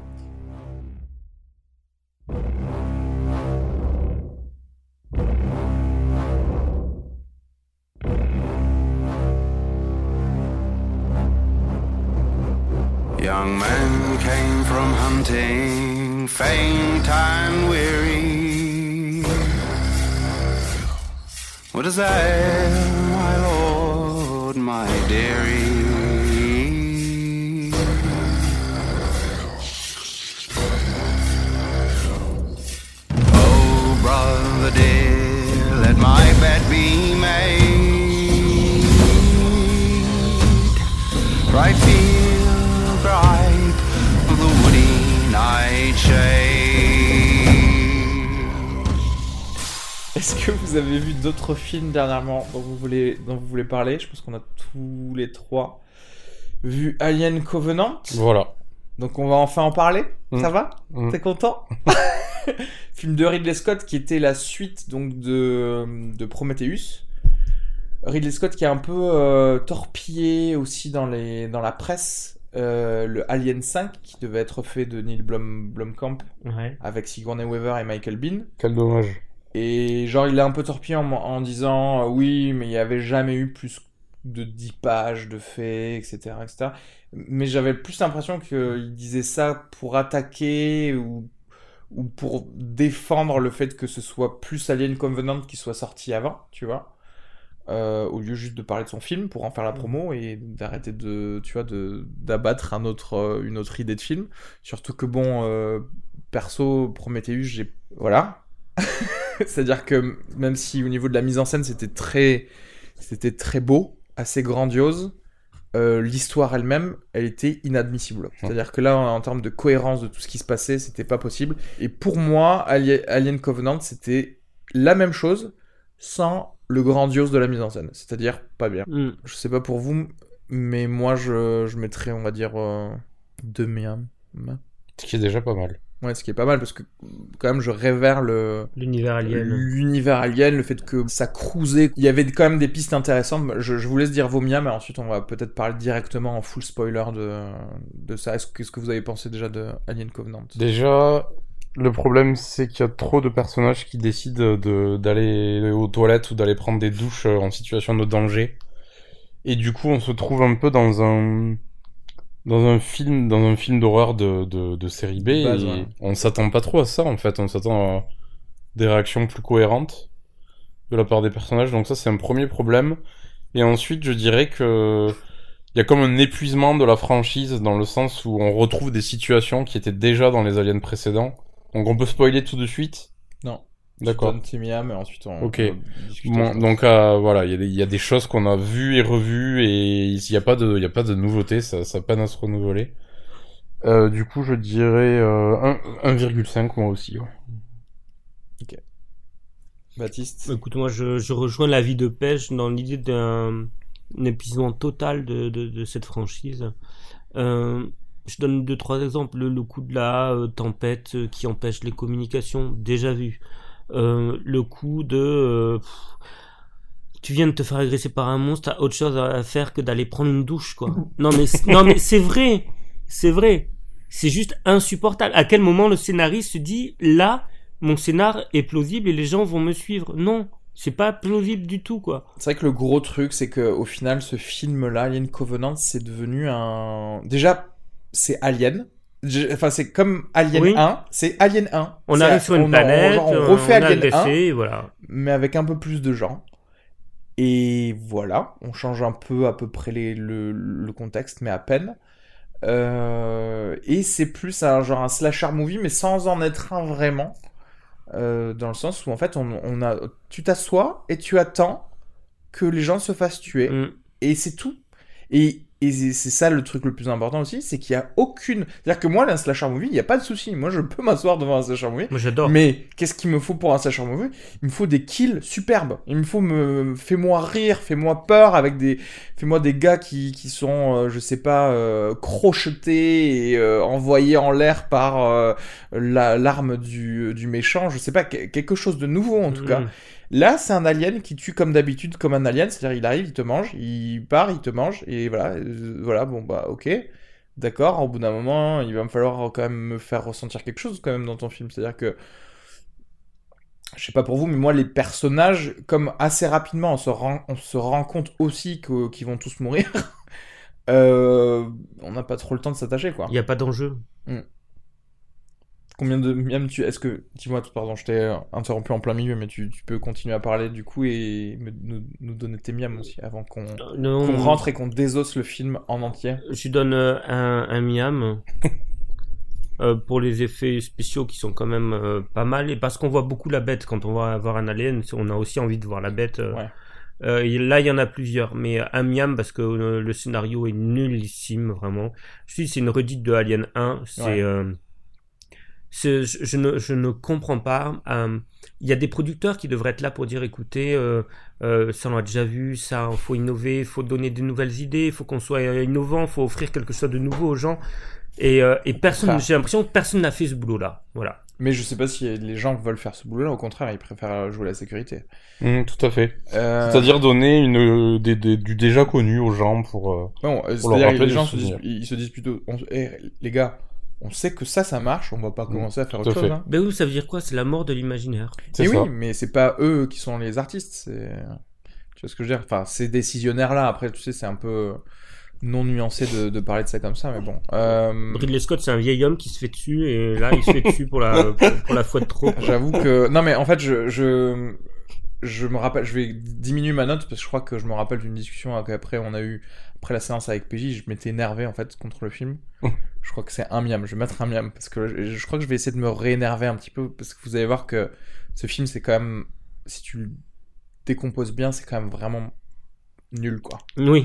hunting, faint and weary. What is that, my lord, my dearie? Oh, brother dear, let my bed be made. Right field, bright, the woody nightshade. Est-ce que vous avez vu d'autres films dernièrement dont vous voulez, dont vous voulez parler? Je pense qu'on a tous les trois vu Alien Covenant. Voilà. Donc on va enfin en parler. Mmh. Ça va? Mmh. T'es content? Film de Ridley Scott qui était la suite donc de, de Prometheus. Ridley Scott qui a un peu euh, torpillé aussi dans, les, dans la presse euh, le Alien cinq qui devait être fait de Neil Blom, Blomkamp Ouais. avec Sigourney Weaver et Michael Biehn. Quel dommage. Et genre il l'a un peu torpillé en, en disant euh, oui mais il n'y avait jamais eu plus de dix pages de faits, et cetera, et cetera. Mais j'avais plus l'impression qu'il disait ça pour attaquer ou, ou pour défendre le fait que ce soit plus Alien Covenant qui soit sorti avant, tu vois. Euh, au lieu juste de parler de son film pour en faire la promo et d'arrêter de, tu vois, de, d'abattre un autre, euh, une autre idée de film. Surtout que bon, euh, perso, Prometheus, j'ai... Voilà. C'est-à-dire que même si au niveau de la mise en scène c'était très, c'était très beau, assez grandiose, euh, l'histoire elle-même, elle était inadmissible. C'est-à-dire que là, en, en termes de cohérence de tout ce qui se passait, c'était pas possible. Et pour moi, Ali- Alien Covenant, c'était la même chose sans le grandiose de la mise en scène. C'est-à-dire pas bien. Mm. Je sais pas pour vous, mais moi je, je mettrais, on va dire, euh, deux miams. Ce qui est déjà pas mal. Ouais, ce qui est pas mal parce que quand même je révère le L'univers alien. l'univers alien, le fait que ça cruisait. Il y avait quand même des pistes intéressantes. Je, je vous laisse dire vos miams, mais ensuite on va peut-être parler directement en full spoiler de, de ça. Est-ce, qu'est-ce que vous avez pensé déjà de Alien Covenant? Déjà, le problème c'est qu'il y a trop de personnages qui décident de, d'aller aux toilettes ou d'aller prendre des douches en situation de danger. Et du coup, on se trouve un peu dans un... Dans un film, dans un film d'horreur de, de, de série B, De base, et ouais. on s'attend pas trop à ça en fait, on s'attend à des réactions plus cohérentes de la part des personnages, donc ça c'est un premier problème. Et ensuite je dirais que il y a comme un épuisement de la franchise dans le sens où on retrouve des situations qui étaient déjà dans les aliens précédents, donc on peut spoiler tout de suite. Non. D'accord. Je donne tes miams et ensuite on, Ok. on va discuter. Bon, donc euh, voilà, il y, a des- il y a des choses qu'on a vues et revues et il n'y a pas de, il y a pas de nouveauté, ça, ça peine à se renouveler. Euh, du coup, je dirais euh, un- un virgule cinq moi aussi. Ouais. Baptiste. Écoute, moi, je, je rejoins l'avis de Pêche dans l'idée d'un un épuisement total de, de, de cette franchise. Euh, je donne deux, trois exemples. Le, le coup de la euh, tempête euh, qui empêche les communications, déjà vu. Euh, le coup de... euh, pff, tu viens de te faire agresser par un monstre, t'as autre chose à faire que d'aller prendre une douche, quoi. Non, mais, c'est- non, mais c'est vrai. C'est vrai. C'est juste insupportable. À quel moment le scénariste se dit, là, mon scénar est plausible et les gens vont me suivre? Non. C'est pas plausible du tout, quoi. C'est vrai que le gros truc, c'est que au final, ce film-là, Alien Covenant, c'est devenu un. Déjà, c'est Alien. Je- Enfin, c'est comme Alien Oui. un, c'est Alien un. On C'est- arrive sur une on- planète, genre, on refait on a Alien un, agressé, et voilà. mais avec un peu plus de gens. Et voilà, on change un peu à peu près les, le, le contexte, mais à peine. Euh, et c'est plus un genre un slasher movie, mais sans en être un vraiment. Euh, dans le sens où en fait, on, on a, tu t'assois et tu attends que les gens se fassent tuer. Mm. Et c'est tout. Et, et c'est c'est ça le truc le plus important aussi, c'est qu'il y a aucune... C'est-à-dire que moi, là, un slasher movie, il n'y a pas de souci. Moi, je peux m'asseoir devant un slasher movie. Moi, j'adore. Mais qu'est-ce qu'il me faut pour un slasher movie? Il me faut des kills superbes. Il me faut me... Fais-moi rire, fais-moi peur avec des... Fais-moi des gars qui, qui sont, euh, je sais pas, euh, crochetés et euh, envoyés en l'air par euh, la, l'arme du, du méchant. Je sais pas, que- quelque chose de nouveau en tout Mm. cas. Là, c'est un alien qui tue comme d'habitude, comme un alien. C'est-à-dire, il arrive, il te mange, il part, il te mange, et voilà, euh, voilà, bon bah, ok, d'accord. Au bout d'un moment, il va me falloir quand même me faire ressentir quelque chose quand même dans ton film. C'est-à-dire que, je sais pas pour vous, mais moi, les personnages, comme assez rapidement, on se rend, on se rend compte aussi que, qu'ils vont tous mourir. euh, on n'a pas trop le temps de s'attacher, quoi. Il n'y a pas d'enjeu. Combien de miam tu... Est-ce que... Dis-moi, pardon, je t'ai interrompu en plein milieu, mais tu, tu peux continuer à parler du coup et me- nous, nous donner tes miams aussi, avant qu'on, Non, qu'on rentre et qu'on désosse le film en entier. Je lui donne euh, un, un miam euh, pour les effets spéciaux qui sont quand même euh, pas mal, et parce qu'on voit beaucoup la bête. Quand on va voir un alien, on a aussi envie de voir la bête. euh. Ouais. Euh, et là, il y en a plusieurs, mais un miam parce que euh, le scénario est nullissime, vraiment. Je dis, c'est une redite de Alien un. C'est, Ouais. euh, c'est je, je ne, je ne comprends pas. Euh, Il y a des producteurs qui devraient être là pour dire, écoutez, euh, euh, ça on l'a déjà vu, ça, faut innover, faut donner de nouvelles idées, faut qu'on soit innovant, faut offrir quelque chose de nouveau aux gens. Et, euh, et personne, contraire. j'ai l'impression que personne n'a fait ce boulot-là. Voilà. Mais je sais pas si les gens veulent faire ce boulot-là, au contraire, ils préfèrent jouer la sécurité. Mmh, tout à fait. Euh... C'est-à-dire donner une, des, des, du déjà connu aux gens pour... Euh... Non, euh, Pour leur c'est-à-dire que rappeler les gens des se disent, souvenirs. ils se disent plutôt, on- eh, les gars, on sait que ça, ça marche, on va pas Mmh, commencer à faire tout autre à chose. fait. Hein. Ben oui, ça veut dire quoi? C'est la mort de l'imaginaire. C'est Et ça. oui, mais c'est pas eux qui sont les artistes, c'est... Tu vois ce que je veux dire? Enfin, ces décisionnaires-là, après, tu sais, c'est un peu non nuancé de, de parler de ça comme ça, mais bon. Euh... Ridley Scott, c'est un vieil homme qui se fait dessus, et là, il se fait dessus pour la, pour, pour la fois de trop. quoi. J'avoue que... Non, mais en fait, je... je... Je me rappelle, je vais diminuer ma note parce que je crois que je me rappelle d'une discussion qu'après on a eu après la séance avec P J, je m'étais énervé en fait contre le film. Je crois que c'est un miam, je vais mettre un miam parce que je, je crois que je vais essayer de me réénerver un petit peu parce que vous allez voir que ce film c'est quand même, si tu le décomposes bien, c'est quand même vraiment nul quoi. Oui.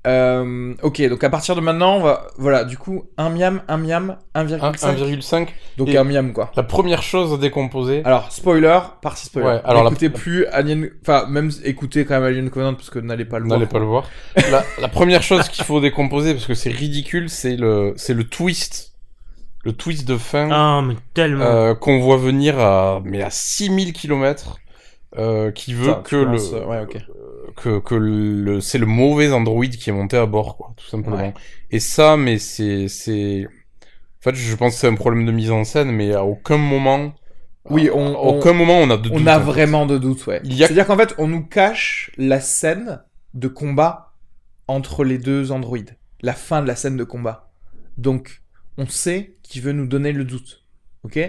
Euh, ok, donc à partir de maintenant, on va, voilà, du coup, un miam, un miam, un virgule cinq. un virgule cinq. Donc Et- un miam quoi. La première chose à décomposer... Alors, spoiler, partie spoiler. Ouais, alors la- N'écoutez plus Alien, enfin, même écoutez quand même Alien Covenant parce que n'allez pas le voir. N'allez pas le voir. La, la première chose qu'il faut décomposer, parce que c'est ridicule, c'est le, c'est le twist. Le twist de fin Ah, mais tellement. euh, qu'on voit venir à, mais à six mille kilomètres, euh, qui veut Attends, tu que le, commences, euh, ouais, ok. que, que le, c'est le mauvais Android qui est monté à bord, quoi, tout simplement. Ouais. Et ça, mais c'est, c'est, en fait, je pense que c'est un problème de mise en scène, mais à aucun moment, Oui, à on- aucun moment on a de On doute, a en fait. vraiment de doutes, ouais. Il y a- C'est-à-dire qu'en fait, on nous cache la scène de combat entre les deux androïdes. La fin de la scène de combat. Donc, on sait qu'il veut nous donner le doute. Ok?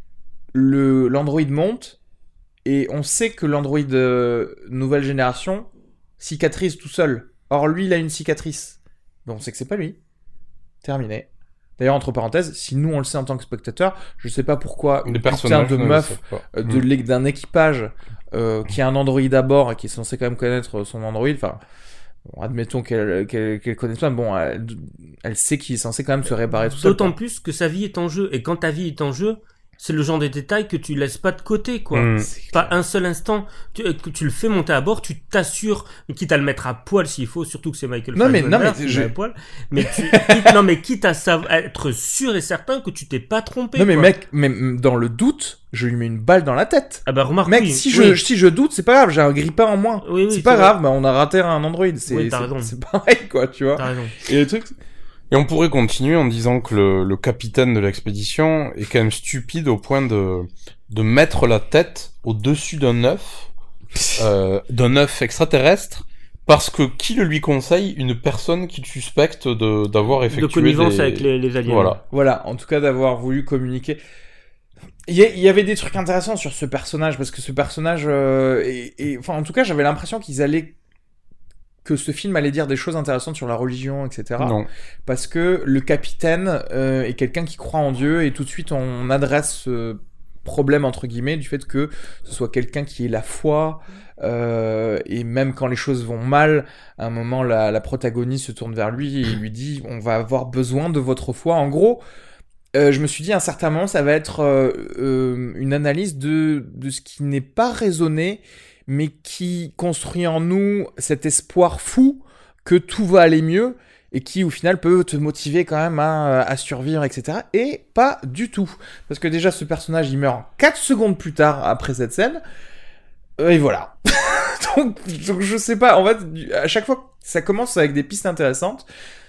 Le, l'androïde monte, et on sait que l'androïde euh, nouvelle génération cicatrise tout seul. Or, lui, il a une cicatrice. Donc, on sait que c'est pas lui. Terminé. D'ailleurs, entre parenthèses, si nous on le sait en tant que spectateur, je sais pas pourquoi une Les putain personnages de ne le meuf savent pas. euh, de Mm. l'é- d'un équipage euh, qui a un Android à bord et qui est censé quand même connaître son Android, enfin, bon, admettons qu'elle qu'elle qu'elle connaisse pas, bon, elle, elle sait qu'il est censé quand même se réparer tout seul. D'autant quoi. plus que sa vie est en jeu. Et quand ta vie est en jeu, c'est le genre de détail que tu laisses pas de côté, quoi. Mm. C'est Pas un seul instant. Tu, que tu le fais monter à bord, tu t'assures, quitte à le mettre à poil s'il faut, surtout que c'est Michael Non, mais- non, Fassbender mais qui je- met à poil. Mais tu, quitte, non, mais quitte à sav- à être sûr et certain que tu t'es pas trompé. Non mais quoi. mec, mais mm, dans le doute, je lui mets une balle dans la tête. Ah bah remarque, Mec, oui, si oui. je si je doute, c'est pas grave, j'ai un grippin en moins. Oui, oui, c'est c'est pas vrai. grave, bah on a raté un Android, c'est Oui, t'as c'est- raison. c'est pareil quoi, tu vois. T'as raison. Et le truc, Et on pourrait continuer en disant que le, le capitaine de l'expédition est quand même stupide au point de, de mettre la tête au-dessus d'un œuf, euh, d'un œuf extraterrestre, parce que qui le lui conseille? Une personne qu'il suspecte de, d'avoir effectué De connivence des... avec les, les aliens. Voilà. voilà, en tout cas d'avoir voulu communiquer. Il y, a- il y avait des trucs intéressants sur ce personnage parce que ce personnage, euh, et, et- enfin en tout cas j'avais l'impression qu'ils allaient que ce film allait dire des choses intéressantes sur la religion, et cetera. Non. Parce que le capitaine euh, est quelqu'un qui croit en Dieu et tout de suite on adresse ce problème entre guillemets du fait que ce soit quelqu'un qui ait la foi euh, et même quand les choses vont mal, à un moment la, la protagoniste se tourne vers lui et lui dit on va avoir besoin de votre foi. En gros, euh, je me suis dit à un certain moment ça va être euh, euh, une analyse de, de ce qui n'est pas raisonné mais qui construit en nous cet espoir fou que tout va aller mieux et qui au final peut te motiver quand même à, à survivre, et cetera. Et pas du tout. Parce que déjà ce personnage il meurt quatre secondes plus tard après cette scène. Euh, et voilà. donc, donc je sais pas, en fait, du- à chaque fois que ça commence avec des pistes intéressantes,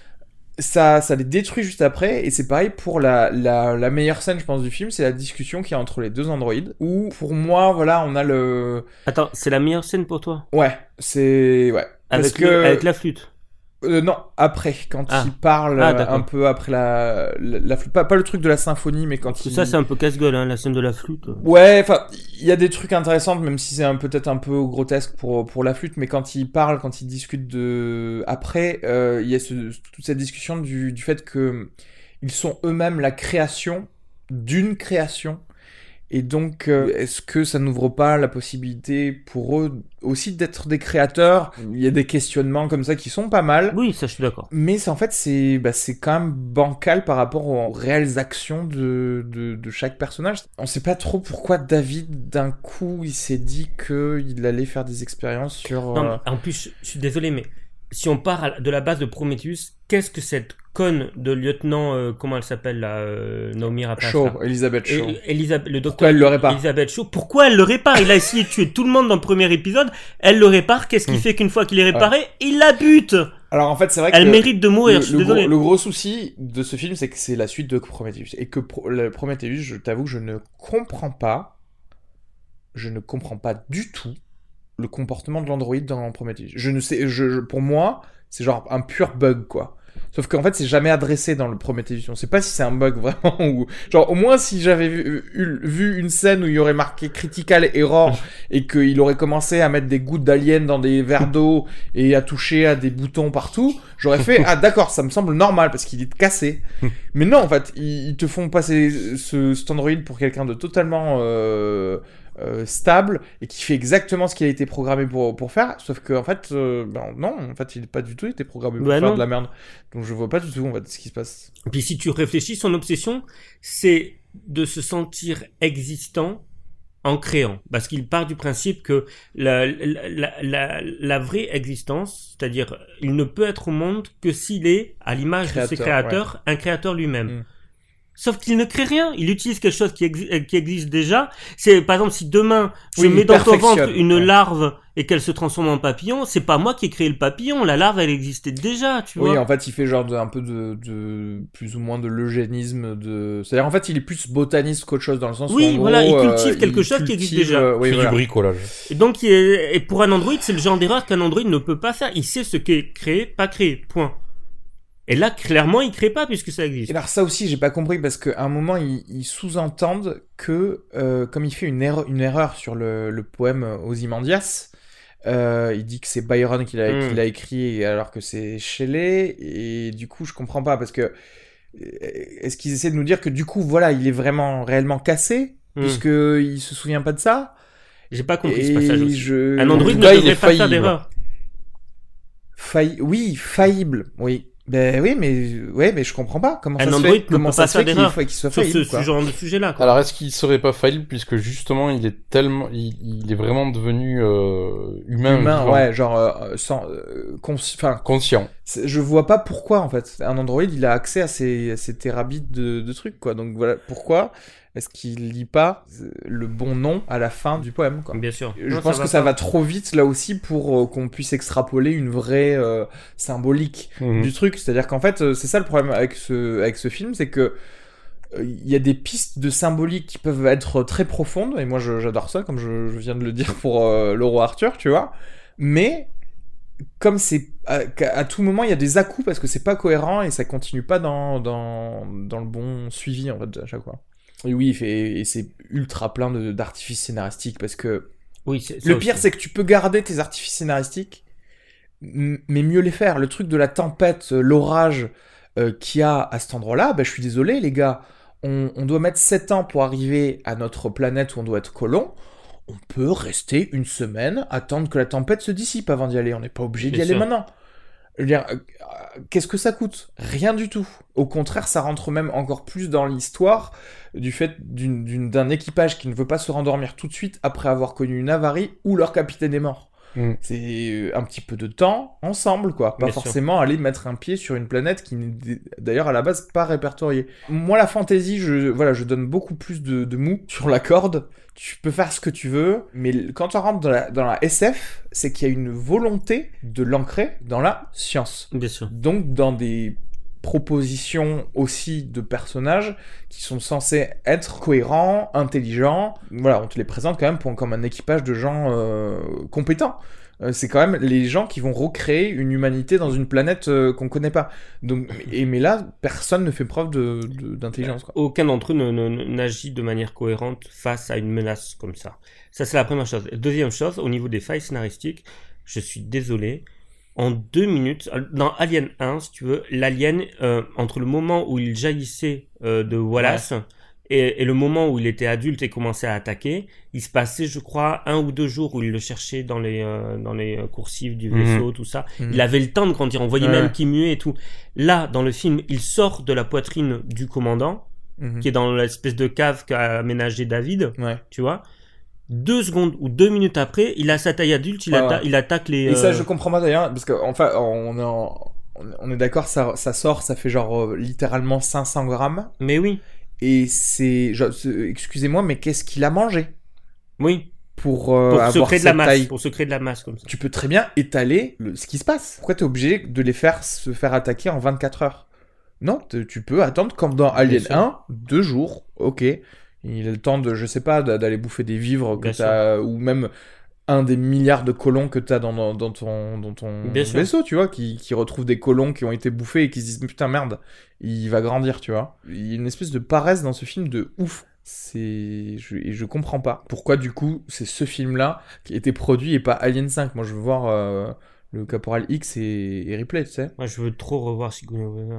ça, ça les détruit juste après, et c'est pareil pour la, la, la meilleure scène, je pense, du film, c'est la discussion qu'il y a entre les deux androïdes, où, pour moi, voilà, on a le... Attends, c'est la meilleure scène pour toi? Ouais, c'est... Ouais. Parce Avec, que... le- avec la flûte. Euh, non, après, quand Ah. il parle Ah, euh, d'accord. un peu après la, la, la flûte, pas, pas le truc de la symphonie, mais quand Parce que il... ça, c'est un peu casse-gueule, hein, la scène de la flûte. Ouais, enfin, il y a des trucs intéressants, même si c'est un peut-être un peu grotesque pour pour la flûte, mais quand il parle, quand il discute de après, euh, il y a ce, toute cette discussion du du fait que ils sont eux-mêmes la création d'une création. Et donc, euh, est-ce que ça n'ouvre pas la possibilité pour eux aussi d'être des créateurs ? Il y a des questionnements comme ça qui sont pas mal. Oui, ça, je suis d'accord. Mais c'est, en fait, c'est, bah, c'est quand même bancal par rapport aux réelles actions de, de, de chaque personnage. On sait pas trop pourquoi David, d'un coup, il s'est dit qu'il allait faire des expériences sur... Non, euh, mais en plus, je, je suis désolé, mais si on part à- de la base de Prometheus, qu'est-ce que cette conne de lieutenant, euh, comment elle s'appelle là, euh, Naomi Rapace Shaw, là Elisabeth Shaw. Et- Elisabeth, le docteur Pourquoi elle le répare ? Elisabeth Shaw, pourquoi elle le répare? Il a essayé de tuer tout le monde dans le premier épisode, elle le répare, qu'est-ce qui Hmm. fait qu'une fois qu'il est réparé, il la bute? Alors, en fait, c'est vrai Elle que... mérite de mourir, Le, je suis le désolé. gros, le gros souci de ce film, c'est que c'est la suite de Prometheus. Et que Pro- le Prometheus, je t'avoue que je ne comprends pas, je ne comprends pas du tout le comportement de l'android dans Prometheus. Je ne sais, je, je- pour moi, c'est genre un pur bug, quoi. Sauf qu'en fait, c'est jamais adressé dans le Prometheus. On sait pas si c'est un bug vraiment ou... Genre, au moins, si j'avais vu, eu- vu une scène où il y aurait marqué Critical Error et qu'il aurait commencé à mettre des gouttes d'alien dans des verres d'eau et à toucher à des boutons partout, j'aurais fait « Ah, d'accord, ça me semble normal parce qu'il est cassé. » Mais non, en fait, ils, ils te font passer ce, cet android pour quelqu'un de totalement... Euh, euh, stable et qui fait exactement ce qu'il a été programmé pour, pour faire, sauf que en fait euh, ben non, en fait il n'est pas du tout été programmé pour Bah faire non. de la merde, donc je vois pas du tout en fait ce qui se passe. Et puis si tu réfléchis, son obsession, c'est de se sentir existant en créant. Parce qu'il part du principe que la, la, la, la, la vraie existence, c'est-à-dire il ne peut être au monde que s'il est, à l'image de ses Créateur, créateurs, un créateur lui-même. Mm. Sauf qu'il ne crée rien, il utilise quelque chose qui, exi- qui existe déjà. C'est par exemple si demain je Oui, il mets dans ton ventre perfectionne, une ouais. larve et qu'elle se transforme en papillon, c'est pas moi qui ai créé le papillon, la larve elle existait déjà, tu Oui, vois. en fait il fait genre de, un peu de, de plus ou moins de l'eugénisme, de... c'est-à-dire en fait il est plus botaniste qu'autre chose dans le sens où Oui, en gros, voilà, il cultive euh, quelque il chose qui existe cultive, déjà. euh, oui, fait voilà. du bricolage. Et donc, il est- et pour un Android, c'est le genre d'erreur qu'un Android ne peut pas faire. Il sait ce qu'est créé, pas créé. Point. Et là, clairement, il crée pas puisque ça Et existe. alors ça aussi j'ai pas compris parce qu'à un moment ils, ils sous-entendent que euh, comme il fait une erreur, une erreur sur le, le poème Ozymandias, euh, il dit que c'est Byron qui l'a, Mm. qui l'a écrit alors que c'est Shelley, et du coup je comprends pas parce que est-ce qu'ils essaient de nous dire que du coup voilà il est vraiment réellement cassé Hmm. puisque il se souvient pas de ça? J'ai pas compris Et ce passage aussi. je... Un Android En ne tout cas, il devrait est pas faire faillible. d'erreur. Failli... Oui, faillible, oui. Ben oui, mais ouais, mais je comprends pas comment Un ça se Android fait. ne Comment peut ça pas se faire fait qu'il d'erreur. faut qu'il soit Sur ce, faillible, ce quoi. genre de sujet-là, quoi. Alors est-ce qu'il serait pas faillible puisque justement il est tellement, il, il est vraiment devenu euh, humain, Humain, vivant, ouais, genre euh, sans, euh, consci- enfin, conscient. c'est- je vois pas pourquoi en fait. Un Android, il a accès à ces, à ces terabytes de, de trucs, quoi. Donc voilà, pourquoi est-ce qu'il lit pas le bon nom à la fin du poème, quoi. Bien sûr. Je Non, pense que va ça pas. va trop vite là aussi pour euh, qu'on puisse extrapoler une vraie euh, symbolique Mhm. du truc. C'est-à-dire qu'en fait, euh, c'est ça le problème avec ce, avec ce film, c'est que euh, il y a des pistes de symbolique qui peuvent être très profondes, et moi je- j'adore ça, comme je, je viens de le dire pour euh, le roi Arthur, tu vois. Mais comme c'est à, qu'à- à tout moment il y a des à-coups parce que c'est pas cohérent et ça continue pas dans, dans, dans le bon suivi en fait à chaque fois. Et oui, il fait, et c'est ultra plein de, d'artifices scénaristiques parce que Oui, c'est, ça le pire, aussi. c'est que tu peux garder tes artifices scénaristiques, m- mais mieux les faire. Le truc de la tempête, euh, l'orage euh, qu'il y a à cet endroit-là, bah, je suis désolé, les gars. On, on doit mettre sept ans pour arriver à notre planète où on doit être colon. On peut rester une semaine, attendre que la tempête se dissipe avant d'y aller. On n'est pas obligé d'y Bien aller sûr. maintenant. Je veux dire, euh, euh, qu'est-ce que ça coûte? Rien du tout. Au contraire, ça rentre même encore plus dans l'histoire du fait d'une, d'une- d'un équipage qui ne veut pas se rendormir tout de suite après avoir connu une avarie où leur capitaine est mort. Mm. C'est euh, un petit peu de temps ensemble, quoi. Pas Bien sûr. forcément aller mettre un pied sur une planète qui n'est d- d'ailleurs à la base pas répertoriée. Moi, la fantasy, je, voilà, je donne beaucoup plus de, de mou sur la corde. Tu peux faire ce que tu veux, mais l- quand on rentre dans la, dans la S F, c'est qu'il y a une volonté de l'ancrer dans la science. Bien sûr. Donc dans des propositions aussi de personnages qui sont censés être cohérents, intelligents. Voilà, on te les présente quand même pour, comme un équipage de gens euh, compétents. Euh, c'est quand même les gens qui vont recréer une humanité dans une planète euh, qu'on connaît pas. Donc, et, mais là, personne ne fait preuve de, de, d'intelligence. Quoi. Aucun d'entre eux ne, ne, ne, n'agit de manière cohérente face à une menace comme ça. Ça, c'est la première chose. Deuxième chose, au niveau des failles scénaristiques, je suis désolé. En deux minutes, dans Alien un, si tu veux, l'alien, euh, entre le moment où il jaillissait euh, de Wallace ouais. et, et le moment où il était adulte et commençait à attaquer, il se passait, je crois, un ou deux jours où il le cherchait dans les euh, dans les coursives du vaisseau, mmh. tout ça. Mmh. Il avait le temps de grandir. On voyait ouais. même qu'il muait et tout. Là, dans le film, il sort de la poitrine du commandant, mmh. qui est dans l'espèce de cave qu'a aménagé David, ouais. tu vois. Deux secondes ou deux minutes après, il a sa taille adulte, il, ouais, atta- ouais. il attaque les... Et euh... ça, je comprends pas d'ailleurs, parce qu'enfin, enfin, on est, en... on est d'accord, ça, ça sort, ça fait genre euh, littéralement cinq cents grammes. Mais oui. Et c'est... Genre, c'est... Excusez-moi, mais qu'est-ce qu'il a mangé ? Oui. Pour, euh, pour avoir se créer de la masse, taille. Pour se créer de la masse comme ça. Tu peux très bien étaler le... ce qui se passe. Pourquoi t'es obligé de les faire se faire attaquer en vingt-quatre heures ? Non, tu peux attendre comme dans Alien un, deux jours, ok. Il a le temps de, je sais pas, d'aller bouffer des vivres que t'as, ou même un des milliards de colons que t'as dans, dans, dans ton, dans ton vaisseau, tu vois, qui, qui retrouvent des colons qui ont été bouffés et qui se disent putain merde, il va grandir, tu vois. Il y a une espèce de paresse dans ce film de ouf. C'est, je, et je comprends pas pourquoi du coup c'est ce film-là qui a été produit et pas Alien cinq. Moi je veux voir euh, le Caporal X et, et Ripley, tu sais. Moi je veux trop revoir Sigourney Weaver.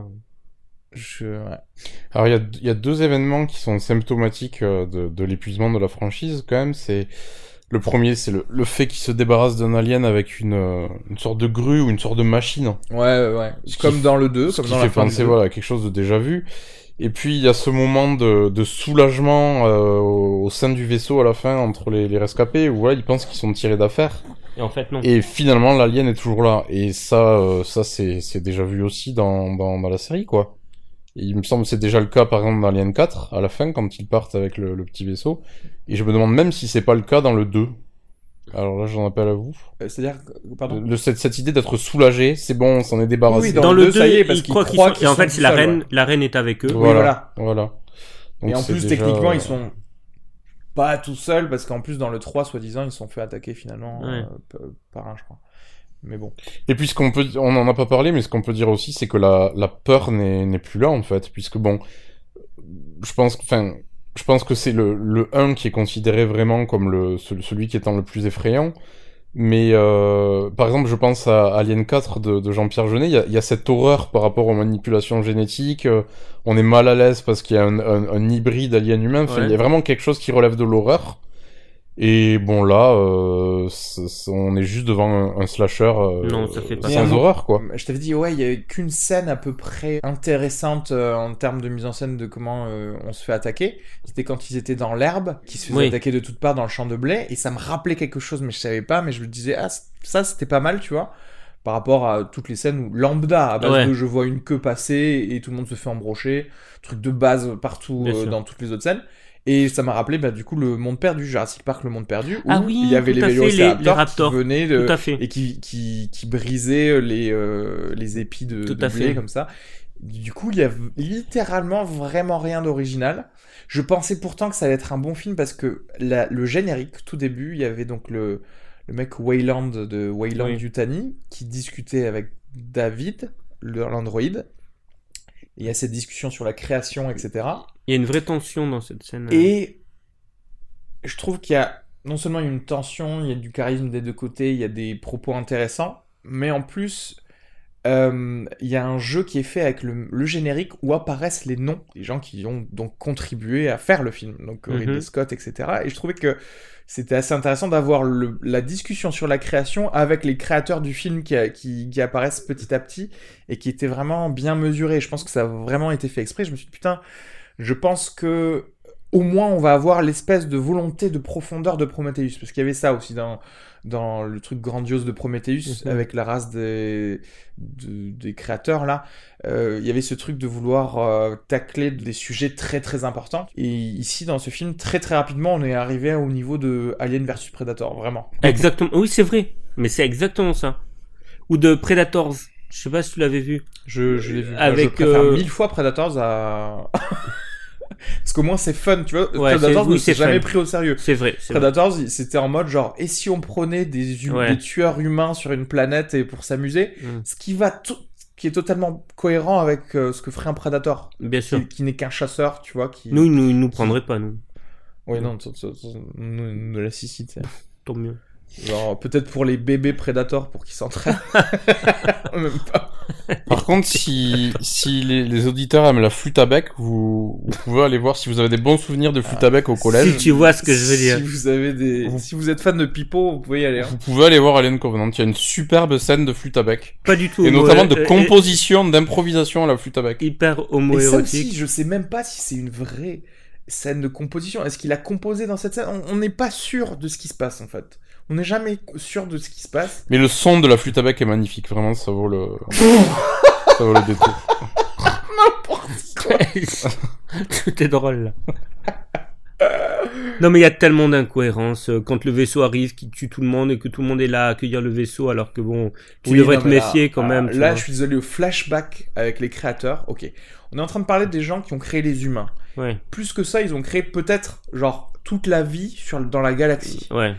Je... Ouais. Alors il y a, y a deux événements qui sont symptomatiques de, de l'épuisement de la franchise quand même. C'est le premier, c'est le, le fait qu'il se débarrasse d'un alien avec une, une sorte de grue ou une sorte de machine. Ouais, ouais, ouais. Comme dans le deux, comme dans la fin. Ce qui fait penser voilà à quelque chose de déjà vu. Et puis il y a ce moment de, de soulagement euh, au, au sein du vaisseau à la fin entre les, les rescapés où voilà ils pensent qu'ils sont tirés d'affaire. Et en fait non. Et finalement l'alien est toujours là. Et ça, euh, ça c'est, c'est déjà vu aussi dans, dans, dans la série quoi. Il me semble que c'est déjà le cas par exemple dans Alien quatre, à la fin, quand ils partent avec le, le petit vaisseau. Et je me demande même si c'est pas le cas dans le deux. Alors là, j'en appelle à vous. Euh, c'est-à-dire, pardon de, de cette, cette idée d'être soulagé, c'est bon, on s'en est débarrassé. Oui, dans, dans le deux, ça y est, parce qu'ils croient qu'ils, croient qu'ils sont... Et en fait, c'est la seuls, reine, ouais. la reine est avec eux. Voilà, oui, voilà. voilà. Donc, et en plus, déjà... techniquement, ils sont pas tout seuls, parce qu'en plus, dans le trois, soi-disant, ils se sont fait attaquer finalement ouais. euh, par un, je crois. Mais bon. Et puis ce qu'on peut, on en a pas parlé, mais ce qu'on peut dire aussi, c'est que la, la peur n'est, n'est plus là en fait, puisque bon, je pense, enfin, je pense que c'est le, le un qui est considéré vraiment comme le, celui qui étant le plus effrayant. Mais euh, par exemple, je pense à Alien quatre de, de Jean-Pierre Jeunet, il y a, il y a cette horreur par rapport aux manipulations génétiques. Euh, on est mal à l'aise parce qu'il y a un, un, un hybride alien humain. Enfin, ouais. Il y a vraiment quelque chose qui relève de l'horreur. Et bon là, euh, c'est, c'est, on est juste devant un, un slasher euh, non, ça fait pas sans horreur quoi. Je t'avais dit ouais, il y a qu'une scène à peu près intéressante euh, en termes de mise en scène de comment euh, on se fait attaquer. C'était quand ils étaient dans l'herbe, qu'ils se faisaient oui. attaquer de toutes parts dans le champ de blé, et ça me rappelait quelque chose, mais je savais pas, mais je me disais ah ça c'était pas mal, tu vois, par rapport à toutes les scènes où lambda à base ouais. de je vois une queue passer et tout le monde se fait embrocher, truc de base partout euh, dans toutes les autres scènes. Et ça m'a rappelé bah, du coup le monde perdu, Jurassic Park le monde perdu, où ah oui, il y avait les vélociraptors qui venaient de, tout à fait. et qui, qui, qui brisaient les, euh, les épis de, de blé fait. Comme ça. Du coup, il y a littéralement vraiment rien d'original. Je pensais pourtant que ça allait être un bon film parce que la, le générique, tout début, il y avait donc le, le mec Wayland de Wayland oui. Yutani qui discutait avec David, l'androïde. Il y a cette discussion sur la création, et cetera. Il y a une vraie tension dans cette scène. Et je trouve qu'il y a non seulement une tension, il y a du charisme des deux côtés, il y a des propos intéressants, mais en plus, euh, il y a un jeu qui est fait avec le, le générique où apparaissent les noms des gens qui ont donc contribué à faire le film, donc mm-hmm. Ridley Scott, et cetera. Et je trouvais que c'était assez intéressant d'avoir le, la discussion sur la création avec les créateurs du film qui, a, qui, qui apparaissent petit à petit et qui étaient vraiment bien mesurés. Je pense que ça a vraiment été fait exprès. Je me suis dit, putain, je pense que au moins on va avoir l'espèce de volonté de profondeur de Prometheus, parce qu'il y avait ça aussi dans, dans le truc grandiose de Prometheus, mm-hmm. avec la race des, de, des créateurs là. Euh, il y avait ce truc de vouloir euh, tacler des sujets très très importants. Et ici dans ce film, très très rapidement, on est arrivé au niveau de Alien versus Predator, vraiment. Exactement, oui c'est vrai, mais c'est exactement ça. Ou de Predators. Je sais pas si tu l'avais vu. Je, je l'ai vu. Avec, je préfère euh... mille fois Predators à... Parce qu'au moins c'est fun, tu vois. Ouais, Predators c'est- oui, ne s'est c'est jamais fun. pris au sérieux. C'est vrai. C'est vrai. Predators, il- c'était en mode genre, et si on prenait des, hum- Ouais. des tueurs humains sur une planète et pour s'amuser, Mm. ce qui va tout, qui est totalement cohérent avec euh, ce que ferait un Predator, Bien sûr. qui, qui n'est qu'un chasseur, tu vois, qui. Nous, ils nous, ils nous prendraient pas, nous. Oui, non, t- t- t- nous, nous la cicite. Tant mieux. Genre, peut-être pour les bébés Predators pour qu'ils s'entraînent. Même pas. Par contre, si, si les, les auditeurs aiment la flûte à bec, vous, vous pouvez aller voir si vous avez des bons souvenirs de flûte à bec au collège. Si tu vois ce que je veux dire. Si vous avez des, Vous- si vous êtes fan de Pipo, vous pouvez y aller. Hein. Vous pouvez aller voir Alien Covenant. Il y a une superbe scène de flûte à bec. Pas du tout. Et homo- notamment de euh, composition, d'improvisation à la flûte à bec. Hyper Et ça homo-érotique. aussi, je sais même pas si c'est une vraie scène de composition. Est-ce qu'il a composé dans cette scène? On- On n'est pas sûr de ce qui se passe en fait. On n'est jamais sûr de ce qui se passe. Mais le son de la flûte à bec est magnifique. Vraiment, ça vaut le, ça vaut le détour. Tout est drôle, là. Non, mais il y a tellement d'incohérences. euh, Quand le vaisseau arrive, qui tue tout le monde et que tout le monde est là à accueillir le vaisseau, alors que bon, tu Oui, devrais non, te mais là- méfier quand ah, même. tu Là, vois. je suis désolé, au flashback avec les créateurs. Ok. On est en train de parler des gens qui ont créé les humains. Ouais, Plus que ça, ils ont créé peut-être, genre, toute la vie sur, dans la galaxie. ouais.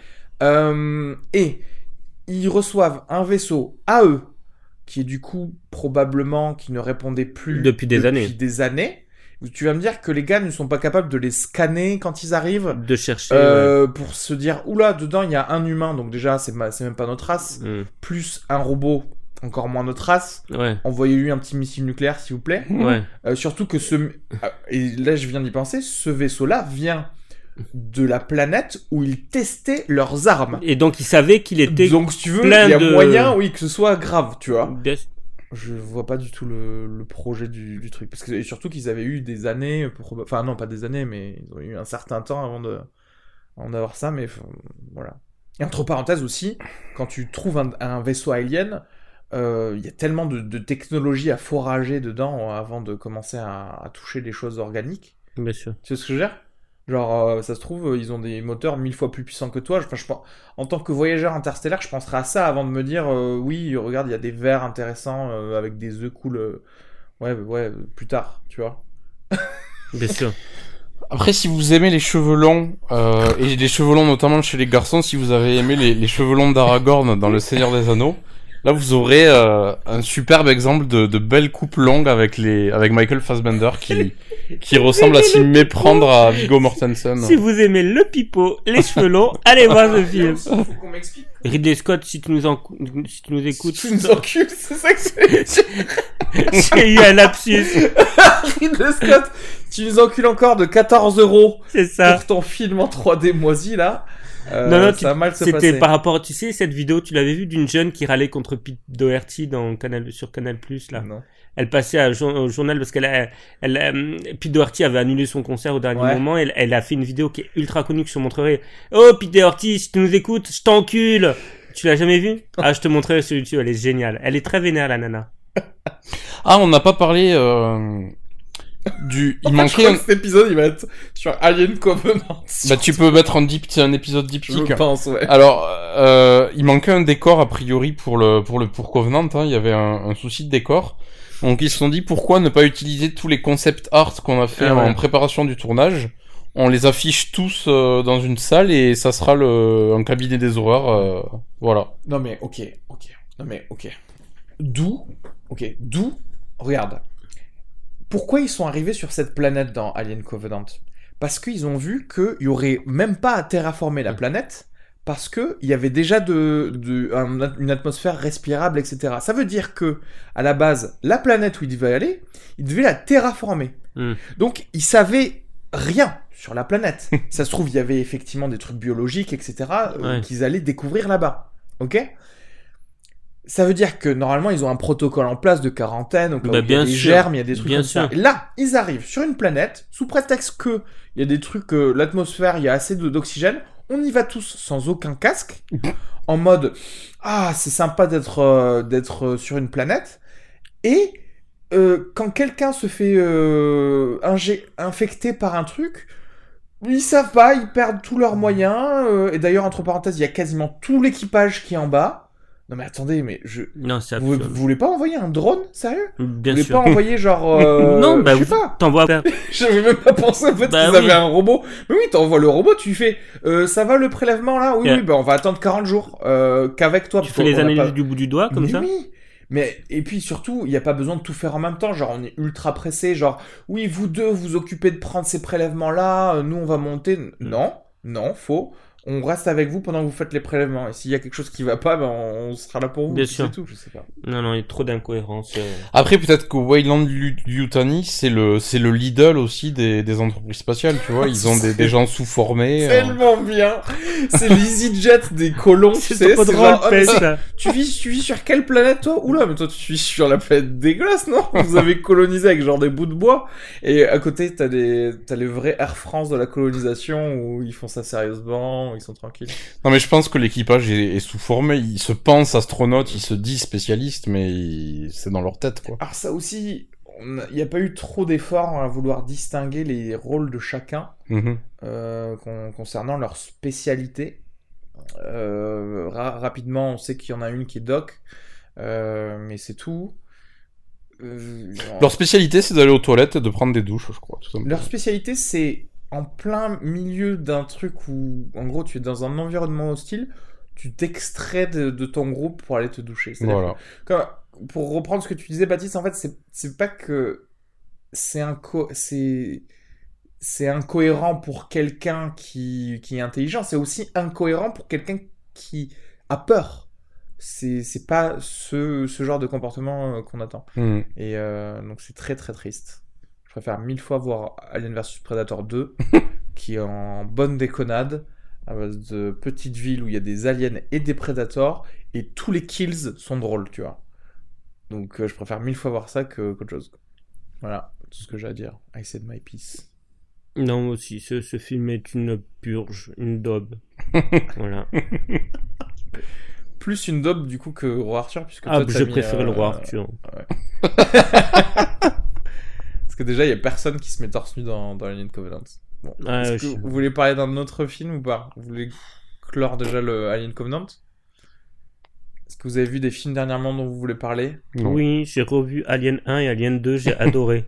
Euh, et ils reçoivent un vaisseau à eux, qui est du coup probablement qui ne répondait plus Depuis des années. des années. Tu vas me dire que les gars ne sont pas capables de les scanner quand ils arrivent, De chercher. ouais. euh, pour se dire oula, dedans il y a un humain, donc déjà c'est ma- c'est même pas notre race, Mm. plus un robot, encore moins notre race. Ouais, Envoyez-lui un petit missile nucléaire s'il vous plaît. ouais. Euh, surtout que ce ah, et là je viens d'y penser, ce vaisseau-là vient de la planète où ils testaient leurs armes. Et donc, il savait qu'il était. Donc, si tu veux, plein il y a de- moyen, oui, que ce soit grave, tu vois. Bien- Je vois pas du tout le, le projet du, du truc. Parce que, et surtout qu'ils avaient eu des années, pour... enfin, non, pas des années, mais ils ont eu un certain temps avant de, avant d'avoir ça, mais enfin, voilà. Et entre parenthèses aussi, quand tu trouves un, un vaisseau alien, euh, il y a tellement de, de technologie à forager dedans avant de commencer à, à toucher les choses organiques. Bien sûr. Tu sais ce que je veux dire? Genre, euh, ça se trouve, ils ont des moteurs mille fois plus puissants que toi. Enfin, je pense, en tant que voyageur interstellaire, je penserais à ça avant de me dire, euh, oui, regarde, il y a des vers intéressants euh, avec des œufs cool. euh, Ouais, ouais, plus tard, tu vois. Bien sûr. Après, si vous aimez les cheveux longs, euh, et les cheveux longs notamment chez les garçons, si vous avez aimé les, les cheveux longs d'Aragorn dans Le Seigneur des Anneaux, là vous aurez euh, un superbe exemple de, de belles coupes longues avec les avec Michael Fassbender qui qui ressemble à s'y méprendre à Viggo Mortensen. Si vous aimez le pipeau, les cheveux longs, allez voir ce film. Faut qu'on m'explique. Ridley Scott, si tu nous, en... si tu nous écoutes, Tu nous encules, c'est ça que c'est. j'ai eu un lapsus. Ridley Scott, tu nous encules encore de quatorze euros C'est ça. pour ton film en trois D moisi, là. Euh, Non, non, ça tu- va mal se C'était passer. par rapport, tu sais, cette vidéo, tu l'avais vue d'une jeune qui râlait contre Pete Doherty dans Canal, sur Canal Plus, là. Non. Elle passait à, jour- au journal parce qu'elle a, elle, euh, Pete Doherty avait annulé son concert au dernier Ouais. moment. Elle, elle a fait une vidéo qui est ultra connue que je te montrerai. Oh, Pete Doherty, si tu nous écoutes, je t'encule. Tu l'as jamais vue? Ah, je te montrerai sur YouTube, elle est géniale. Elle est très vénère, la nana. Ah, on n'a pas parlé euh, du. Il Je manquait. crois Un... que cet épisode, il va être sur Alien Covenant. Bah, tu peux mettre un dip, c'est un épisode diptyque. Je pense, ouais. Alors, euh, il manquait un décor a priori pour le pour le pour Covenant. Hein. Il y avait un, un souci de décor. Donc ils se sont dit pourquoi ne pas utiliser tous les concept art qu'on a fait Ah ouais. en préparation du tournage. On les affiche tous euh, dans une salle et ça sera le un cabinet des horreurs. Euh, voilà. Non mais ok, ok. Non mais ok. D'où, ok, d'où, regarde. Pourquoi ils sont arrivés sur cette planète dans Alien Covenant? Parce qu'ils ont vu qu'il y aurait même pas à terraformer la planète, parce que il y avait déjà de, de un- une atmosphère respirable, et cetera. Ça veut dire que à la base, la planète où ils devaient aller, ils devaient la terraformer. Hmm. Donc ils savaient rien sur la planète. Ça se trouve, il y avait effectivement des trucs biologiques, et cetera. euh, Ouais. qu'ils allaient découvrir là-bas. Ok? Ça veut dire que normalement ils ont un protocole en place de quarantaine, donc Bah, il y a bien des sûr. germes, il y a des trucs Bien comme ça. sûr. Et là, ils arrivent sur une planète sous prétexte que il y a des trucs, euh, l'atmosphère, il y a assez de- d'oxygène. On y va tous sans aucun casque, en mode ah c'est sympa d'être euh, d'être euh, sur une planète. Et euh, quand quelqu'un se fait euh, ingé- infecter par un truc, ils savent pas, ils perdent tous leurs moyens. euh, et d'ailleurs entre parenthèses, il y a quasiment tout l'équipage qui est en bas. Non mais attendez, mais je... Non, c'est Vous, absurde. vous voulez pas envoyer un drone, sérieux? Bien Vous voulez sûr. pas envoyer genre... Euh... non, bah, je sais vous pas. t'envoies. J'avais même pas pensé en fait Bah qu'ils oui. avaient un robot. Mais oui, t'envoies le robot, tu fais... Euh, ça va le prélèvement là? Oui, Yeah. oui, bah on va attendre quarante jours. Euh, qu'avec toi. Tu parce fais les qu'on a analyses pas- du bout du doigt, comme mais ça? oui. Mais, et puis surtout, il n'y a pas besoin de tout faire en même temps. Genre, on est ultra pressé. Genre, oui, vous deux, vous vous occupez de prendre ces prélèvements-là. euh, Nous, on va monter. Non, non, faux. On reste avec vous pendant que vous faites les prélèvements. Et s'il y a quelque chose qui va pas, ben, on sera là pour vous. Bien puis sûr. C'est tout, je sais pas. Non, non, il y a trop d'incohérences. euh. Après, peut-être que Wayland Yutani, c'est le, c'est le Lidl aussi des, des entreprises spatiales, tu vois. Ils ont des, des gens sous-formés. euh. Tellement bien. C'est l'EasyJet des colons, tu C'est sais. trop c'est drôle, genre, oh, mais pèse, c'est- ça. tu vis, tu vis sur quelle planète, toi? Oula, mais toi, tu vis sur la planète dégueulasse, non? Vous avez colonisé avec genre des bouts de bois. Et à côté, t'as des, t'as les vrais Air France de la colonisation où ils font ça sérieusement, où ils sont tranquilles. Non, mais je pense que l'équipage est, est sous-formé. Ils se pensent astronautes, ils se disent spécialistes, mais ils- c'est dans leur tête, quoi. Alors ça aussi, il n'y a pas eu trop d'efforts à vouloir distinguer les rôles de chacun Mhm. euh, con- concernant leur spécialité. Euh, ra- rapidement, on sait qu'il y en a une qui est doc, euh, mais c'est tout. Euh, Leur spécialité, c'est d'aller aux toilettes et de prendre des douches, je crois, tout simplement. Leur spécialité, c'est en plein milieu d'un truc où, en gros, tu es dans un environnement hostile, tu t'extrais de, de ton groupe pour aller te doucher. C'est-à-dire Voilà. que, comme- pour reprendre ce que tu disais, Baptiste, en fait, c'est, c'est pas que c'est inco- c'est, c'est incohérent pour quelqu'un qui, qui est intelligent, c'est aussi incohérent pour quelqu'un qui a peur. C'est, c'est pas ce, ce genre de comportement euh, qu'on attend. Mhm. Et euh, donc c'est très très triste. Je préfère mille fois voir Alien versus Predator deux, qui est en bonne déconnade, à base de petites villes où il y a des aliens et des Predators, et tous les kills sont drôles, tu vois. Donc euh, je préfère mille fois voir ça que, qu'autre chose. Voilà, tout ce que j'ai à dire. I said my piece. Non, moi aussi, ce, ce film est une purge, une daube. Voilà. Plus une daube du coup que Roi Arthur, puisque Ah, toi, je t'as mis, préfère le euh, roi Arthur. Parce que déjà, il y a personne qui se met torse nu dans, dans Alien Covenant. Bon. Ah, Est-ce ouais, que je- vous voulez parler d'un autre film ou pas? Vous voulez clore déjà le Alien Covenant? Est-ce que vous avez vu des films dernièrement dont vous voulez parler? Non. Oui, j'ai revu Alien un et Alien deux, j'ai adoré.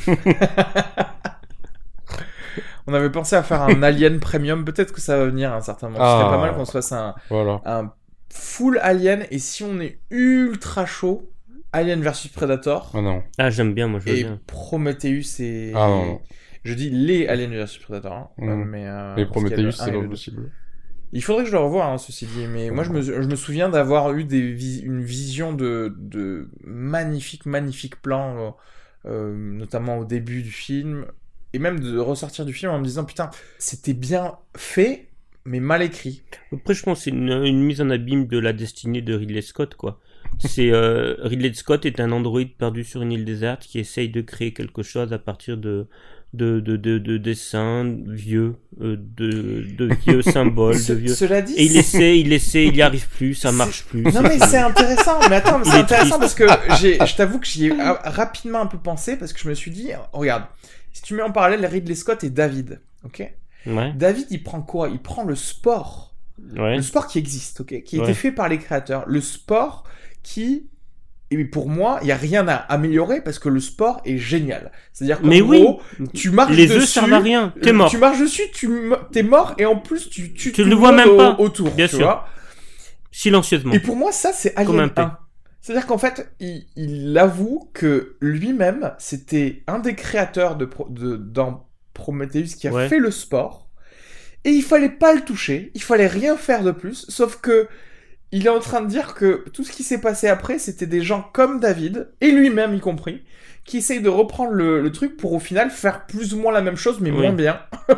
On avait pensé à faire un Alien Premium, peut-être que ça va venir à un certain moment. Ce Ah. serait pas mal qu'on se fasse un, Voilà. un full Alien, et si on est ultra chaud, Alien versus Predator, Ah non. Ah, j'aime bien, moi je veux et bien. Prometheus et... Ah non, non. Je dis les Alien versus Predator, hein, Mm. euh, mais... Euh, Mais parce qu'il y a le Prometheus, un c'est et pas le deux. possible. Il faudrait que je le revoie, hein, ceci dit, mais moi je me, je me souviens d'avoir eu des vis- une vision de, de magnifiques, magnifiques plans, euh, euh, notamment au début du film, et même de ressortir du film en me disant, putain, c'était bien fait, mais mal écrit. Après, je pense que c'est une, une mise en abîme de la destinée de Ridley Scott, quoi. C'est euh, Ridley Scott est un androïde perdu sur une île déserte qui essaye de créer quelque chose à partir de de de de, de dessins vieux, euh, de de vieux symboles, Ce- de vieux. Cela dit, Et il essaie, il essaie, il y arrive plus, ça C'est- marche plus. non mais c'est intéressant, mais attends, mais Il c'est est intéressant triste. parce que j'ai, je t'avoue que j'y ai ah, rapidement un peu pensé parce que je me suis dit, regarde, si tu mets en parallèle Ridley Scott et David, ok? Ouais, David, il prend quoi? Il prend le sport, ouais. le sport qui existe, ok, qui a Ouais. été fait par les créateurs, le sport qui, et pour moi, il y a rien à améliorer parce que le sport est génial. C'est-à-dire qu'en Mais oui, gros, tu marches les dessus, œufs servent à rien. T'es mort. Tu marches dessus, tu m- t'es mort et en plus tu tu, Tu le vois monde même au- pas. autour, Bien tu sûr. vois. Silencieusement. Et pour moi, ça, c'est Comme un Alien P. un. C'est-à-dire qu'en fait, il, il avoue que lui-même, c'était un des créateurs de, Pro- de dans Prometheus qui a Ouais. fait le sport. Et il fallait pas le toucher, il fallait rien faire de plus, sauf que il est en train de dire que tout ce qui s'est passé après, c'était des gens comme David, et lui-même y compris, qui essayent de reprendre le, le truc pour au final faire plus ou moins la même chose, mais Oui. moins bien.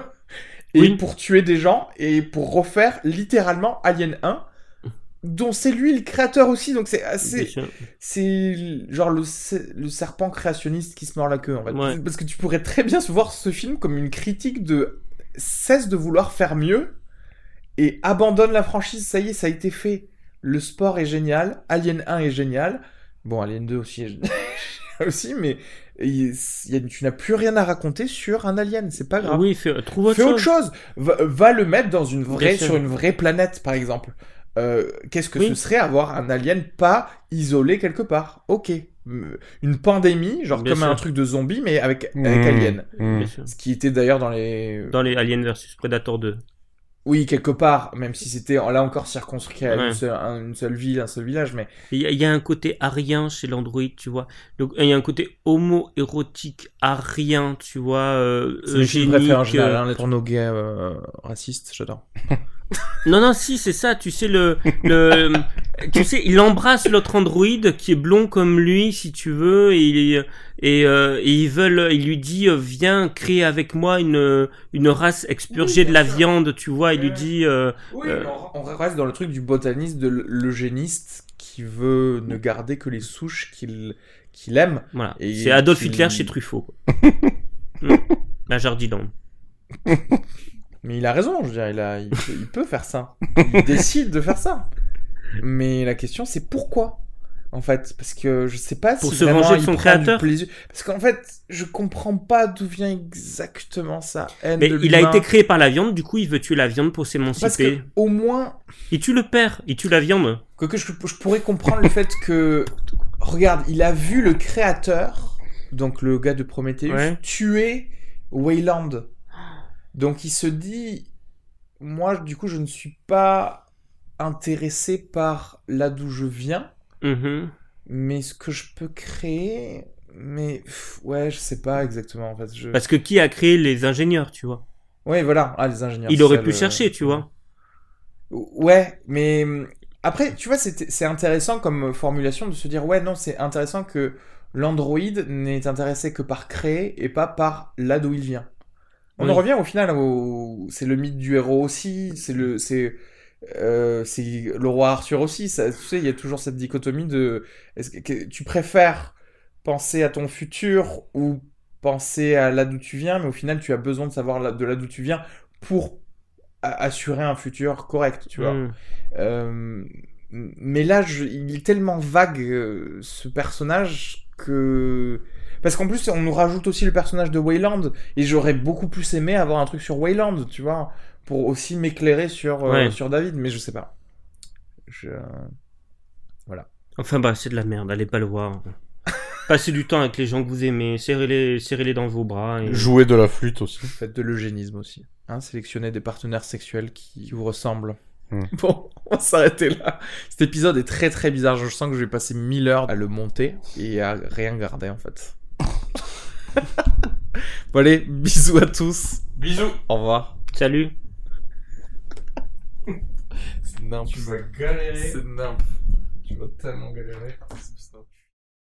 Et Oui. pour tuer des gens, et pour refaire littéralement Alien un, dont c'est lui le créateur aussi, donc c'est Bien assez... sûr. C'est genre le, le serpent créationniste qui se mord la queue, en fait. Ouais. Parce que tu pourrais très bien se voir ce film comme une critique de cesse de vouloir faire mieux et abandonne la franchise, ça y est, ça a été fait. Le sport est génial, Alien un est génial, bon, Alien deux aussi est génial aussi, mais il y a- tu n'as plus rien à raconter sur un Alien, c'est pas grave. Oui, fais, trouve autre Fais chose. autre chose. Va, va le mettre dans une vraie, Bien sûr. sur une vraie planète, par exemple. Euh, qu'est-ce que Oui. ce serait avoir un alien pas isolé quelque part? Ok. Une pandémie, genre Bien comme sûr. un truc de zombie, mais avec, avec Mmh. alien. Mmh. Bien sûr. Ce qui était d'ailleurs dans les... Dans les Alien versus Predator deux. Oui, quelque part, même si c'était là encore circonscrit à Ouais. une, seule, un- une seule ville, un seul village, mais... Il y, a- il y a un côté arien chez l'androïde, tu vois. Donc, il y a un côté homo-érotique arien, tu vois, euh, C'est mes films préférés en eugénique, général, euh, hein, les pornos gays euh, racistes, j'adore. Non, non, si, c'est ça, tu sais, le, le, tu sais, il embrasse l'autre androïde qui est blond comme lui, si tu veux, et, il- et, euh, et ils veulent, il lui dit, euh, viens créer avec moi une, une race expurgée Oui, de la bien sûr. viande, tu vois, il lui Ouais. dit, euh, Oui, Euh, mais on, on reste dans le truc du botaniste, de l'eugéniste qui veut ne garder que les souches qu'il qu'il aime. voilà. Et C'est Adolf qui- Hitler chez Truffaut, quoi. Mm. La Jardiland. Mais il a raison, je veux dire, il, a, il, peut, il peut faire ça. Il décide de faire ça. Mais la question, c'est pourquoi, en fait, parce que je sais pas Pour si se vraiment venger de il son prend créateur. du plaisir. Parce qu'en fait, je comprends pas d'où vient exactement sa haine Mais de il a l'humain. été créé par la viande, du coup, il veut tuer la viande pour Parce s'émanciper. que, au moins, Il tue le père, il tue la viande. Quoique je, je pourrais comprendre le fait que, regarde, il a vu le créateur, donc le gars de Prometheus, Ouais. tuer Wayland. Donc il se dit, moi du coup je ne suis pas intéressé par là d'où je viens, Mhm. mais ce que je peux créer, mais pff, ouais je sais pas exactement en fait. Je... Parce que qui a créé les ingénieurs, tu vois? Ouais voilà, ah les ingénieurs. Il c'est aurait ça, pu le- chercher, tu vois. Ouais, mais hum, après, tu vois, c'est c'est intéressant comme formulation de se dire, ouais, non, c'est intéressant que l'androïde n'est intéressé que par créer et pas par là d'où il vient. On Oui. en revient au final au... C'est le mythe du héros aussi, c'est le... c'est euh, c'est le roi Arthur aussi, ça, tu sais, il y a toujours cette dichotomie de... Est-ce que, que tu préfères penser à ton futur ou penser à là d'où tu viens, mais au final, tu as besoin de savoir là- de là d'où tu viens pour a- assurer un futur correct, tu vois. Mm. Euh, mais là, je- il est tellement vague, euh, ce personnage, que... Parce qu'en plus, on nous rajoute aussi le personnage de Wayland, et j'aurais beaucoup plus aimé avoir un truc sur Wayland, tu vois, pour aussi m'éclairer sur, euh, Ouais. sur David, mais je sais pas. Je... Enfin, bah, c'est de la merde, allez pas le voir. Passez du temps avec les gens que vous aimez, serrez-les, serrez-les dans vos bras. Et... Jouer de la flûte aussi. Faites de l'eugénisme aussi. Hein, sélectionnez des partenaires sexuels qui, qui vous ressemblent. Hmm. Bon, on va s'arrêter là. Cet épisode est très très bizarre. Je sens que je vais passer mille heures à le monter et à rien garder en fait. Bon allez, bisous à tous. Bisous. Au revoir. Salut. C'est nimp. Tu vas galérer. C'est nimp. Tu vas tellement galérer.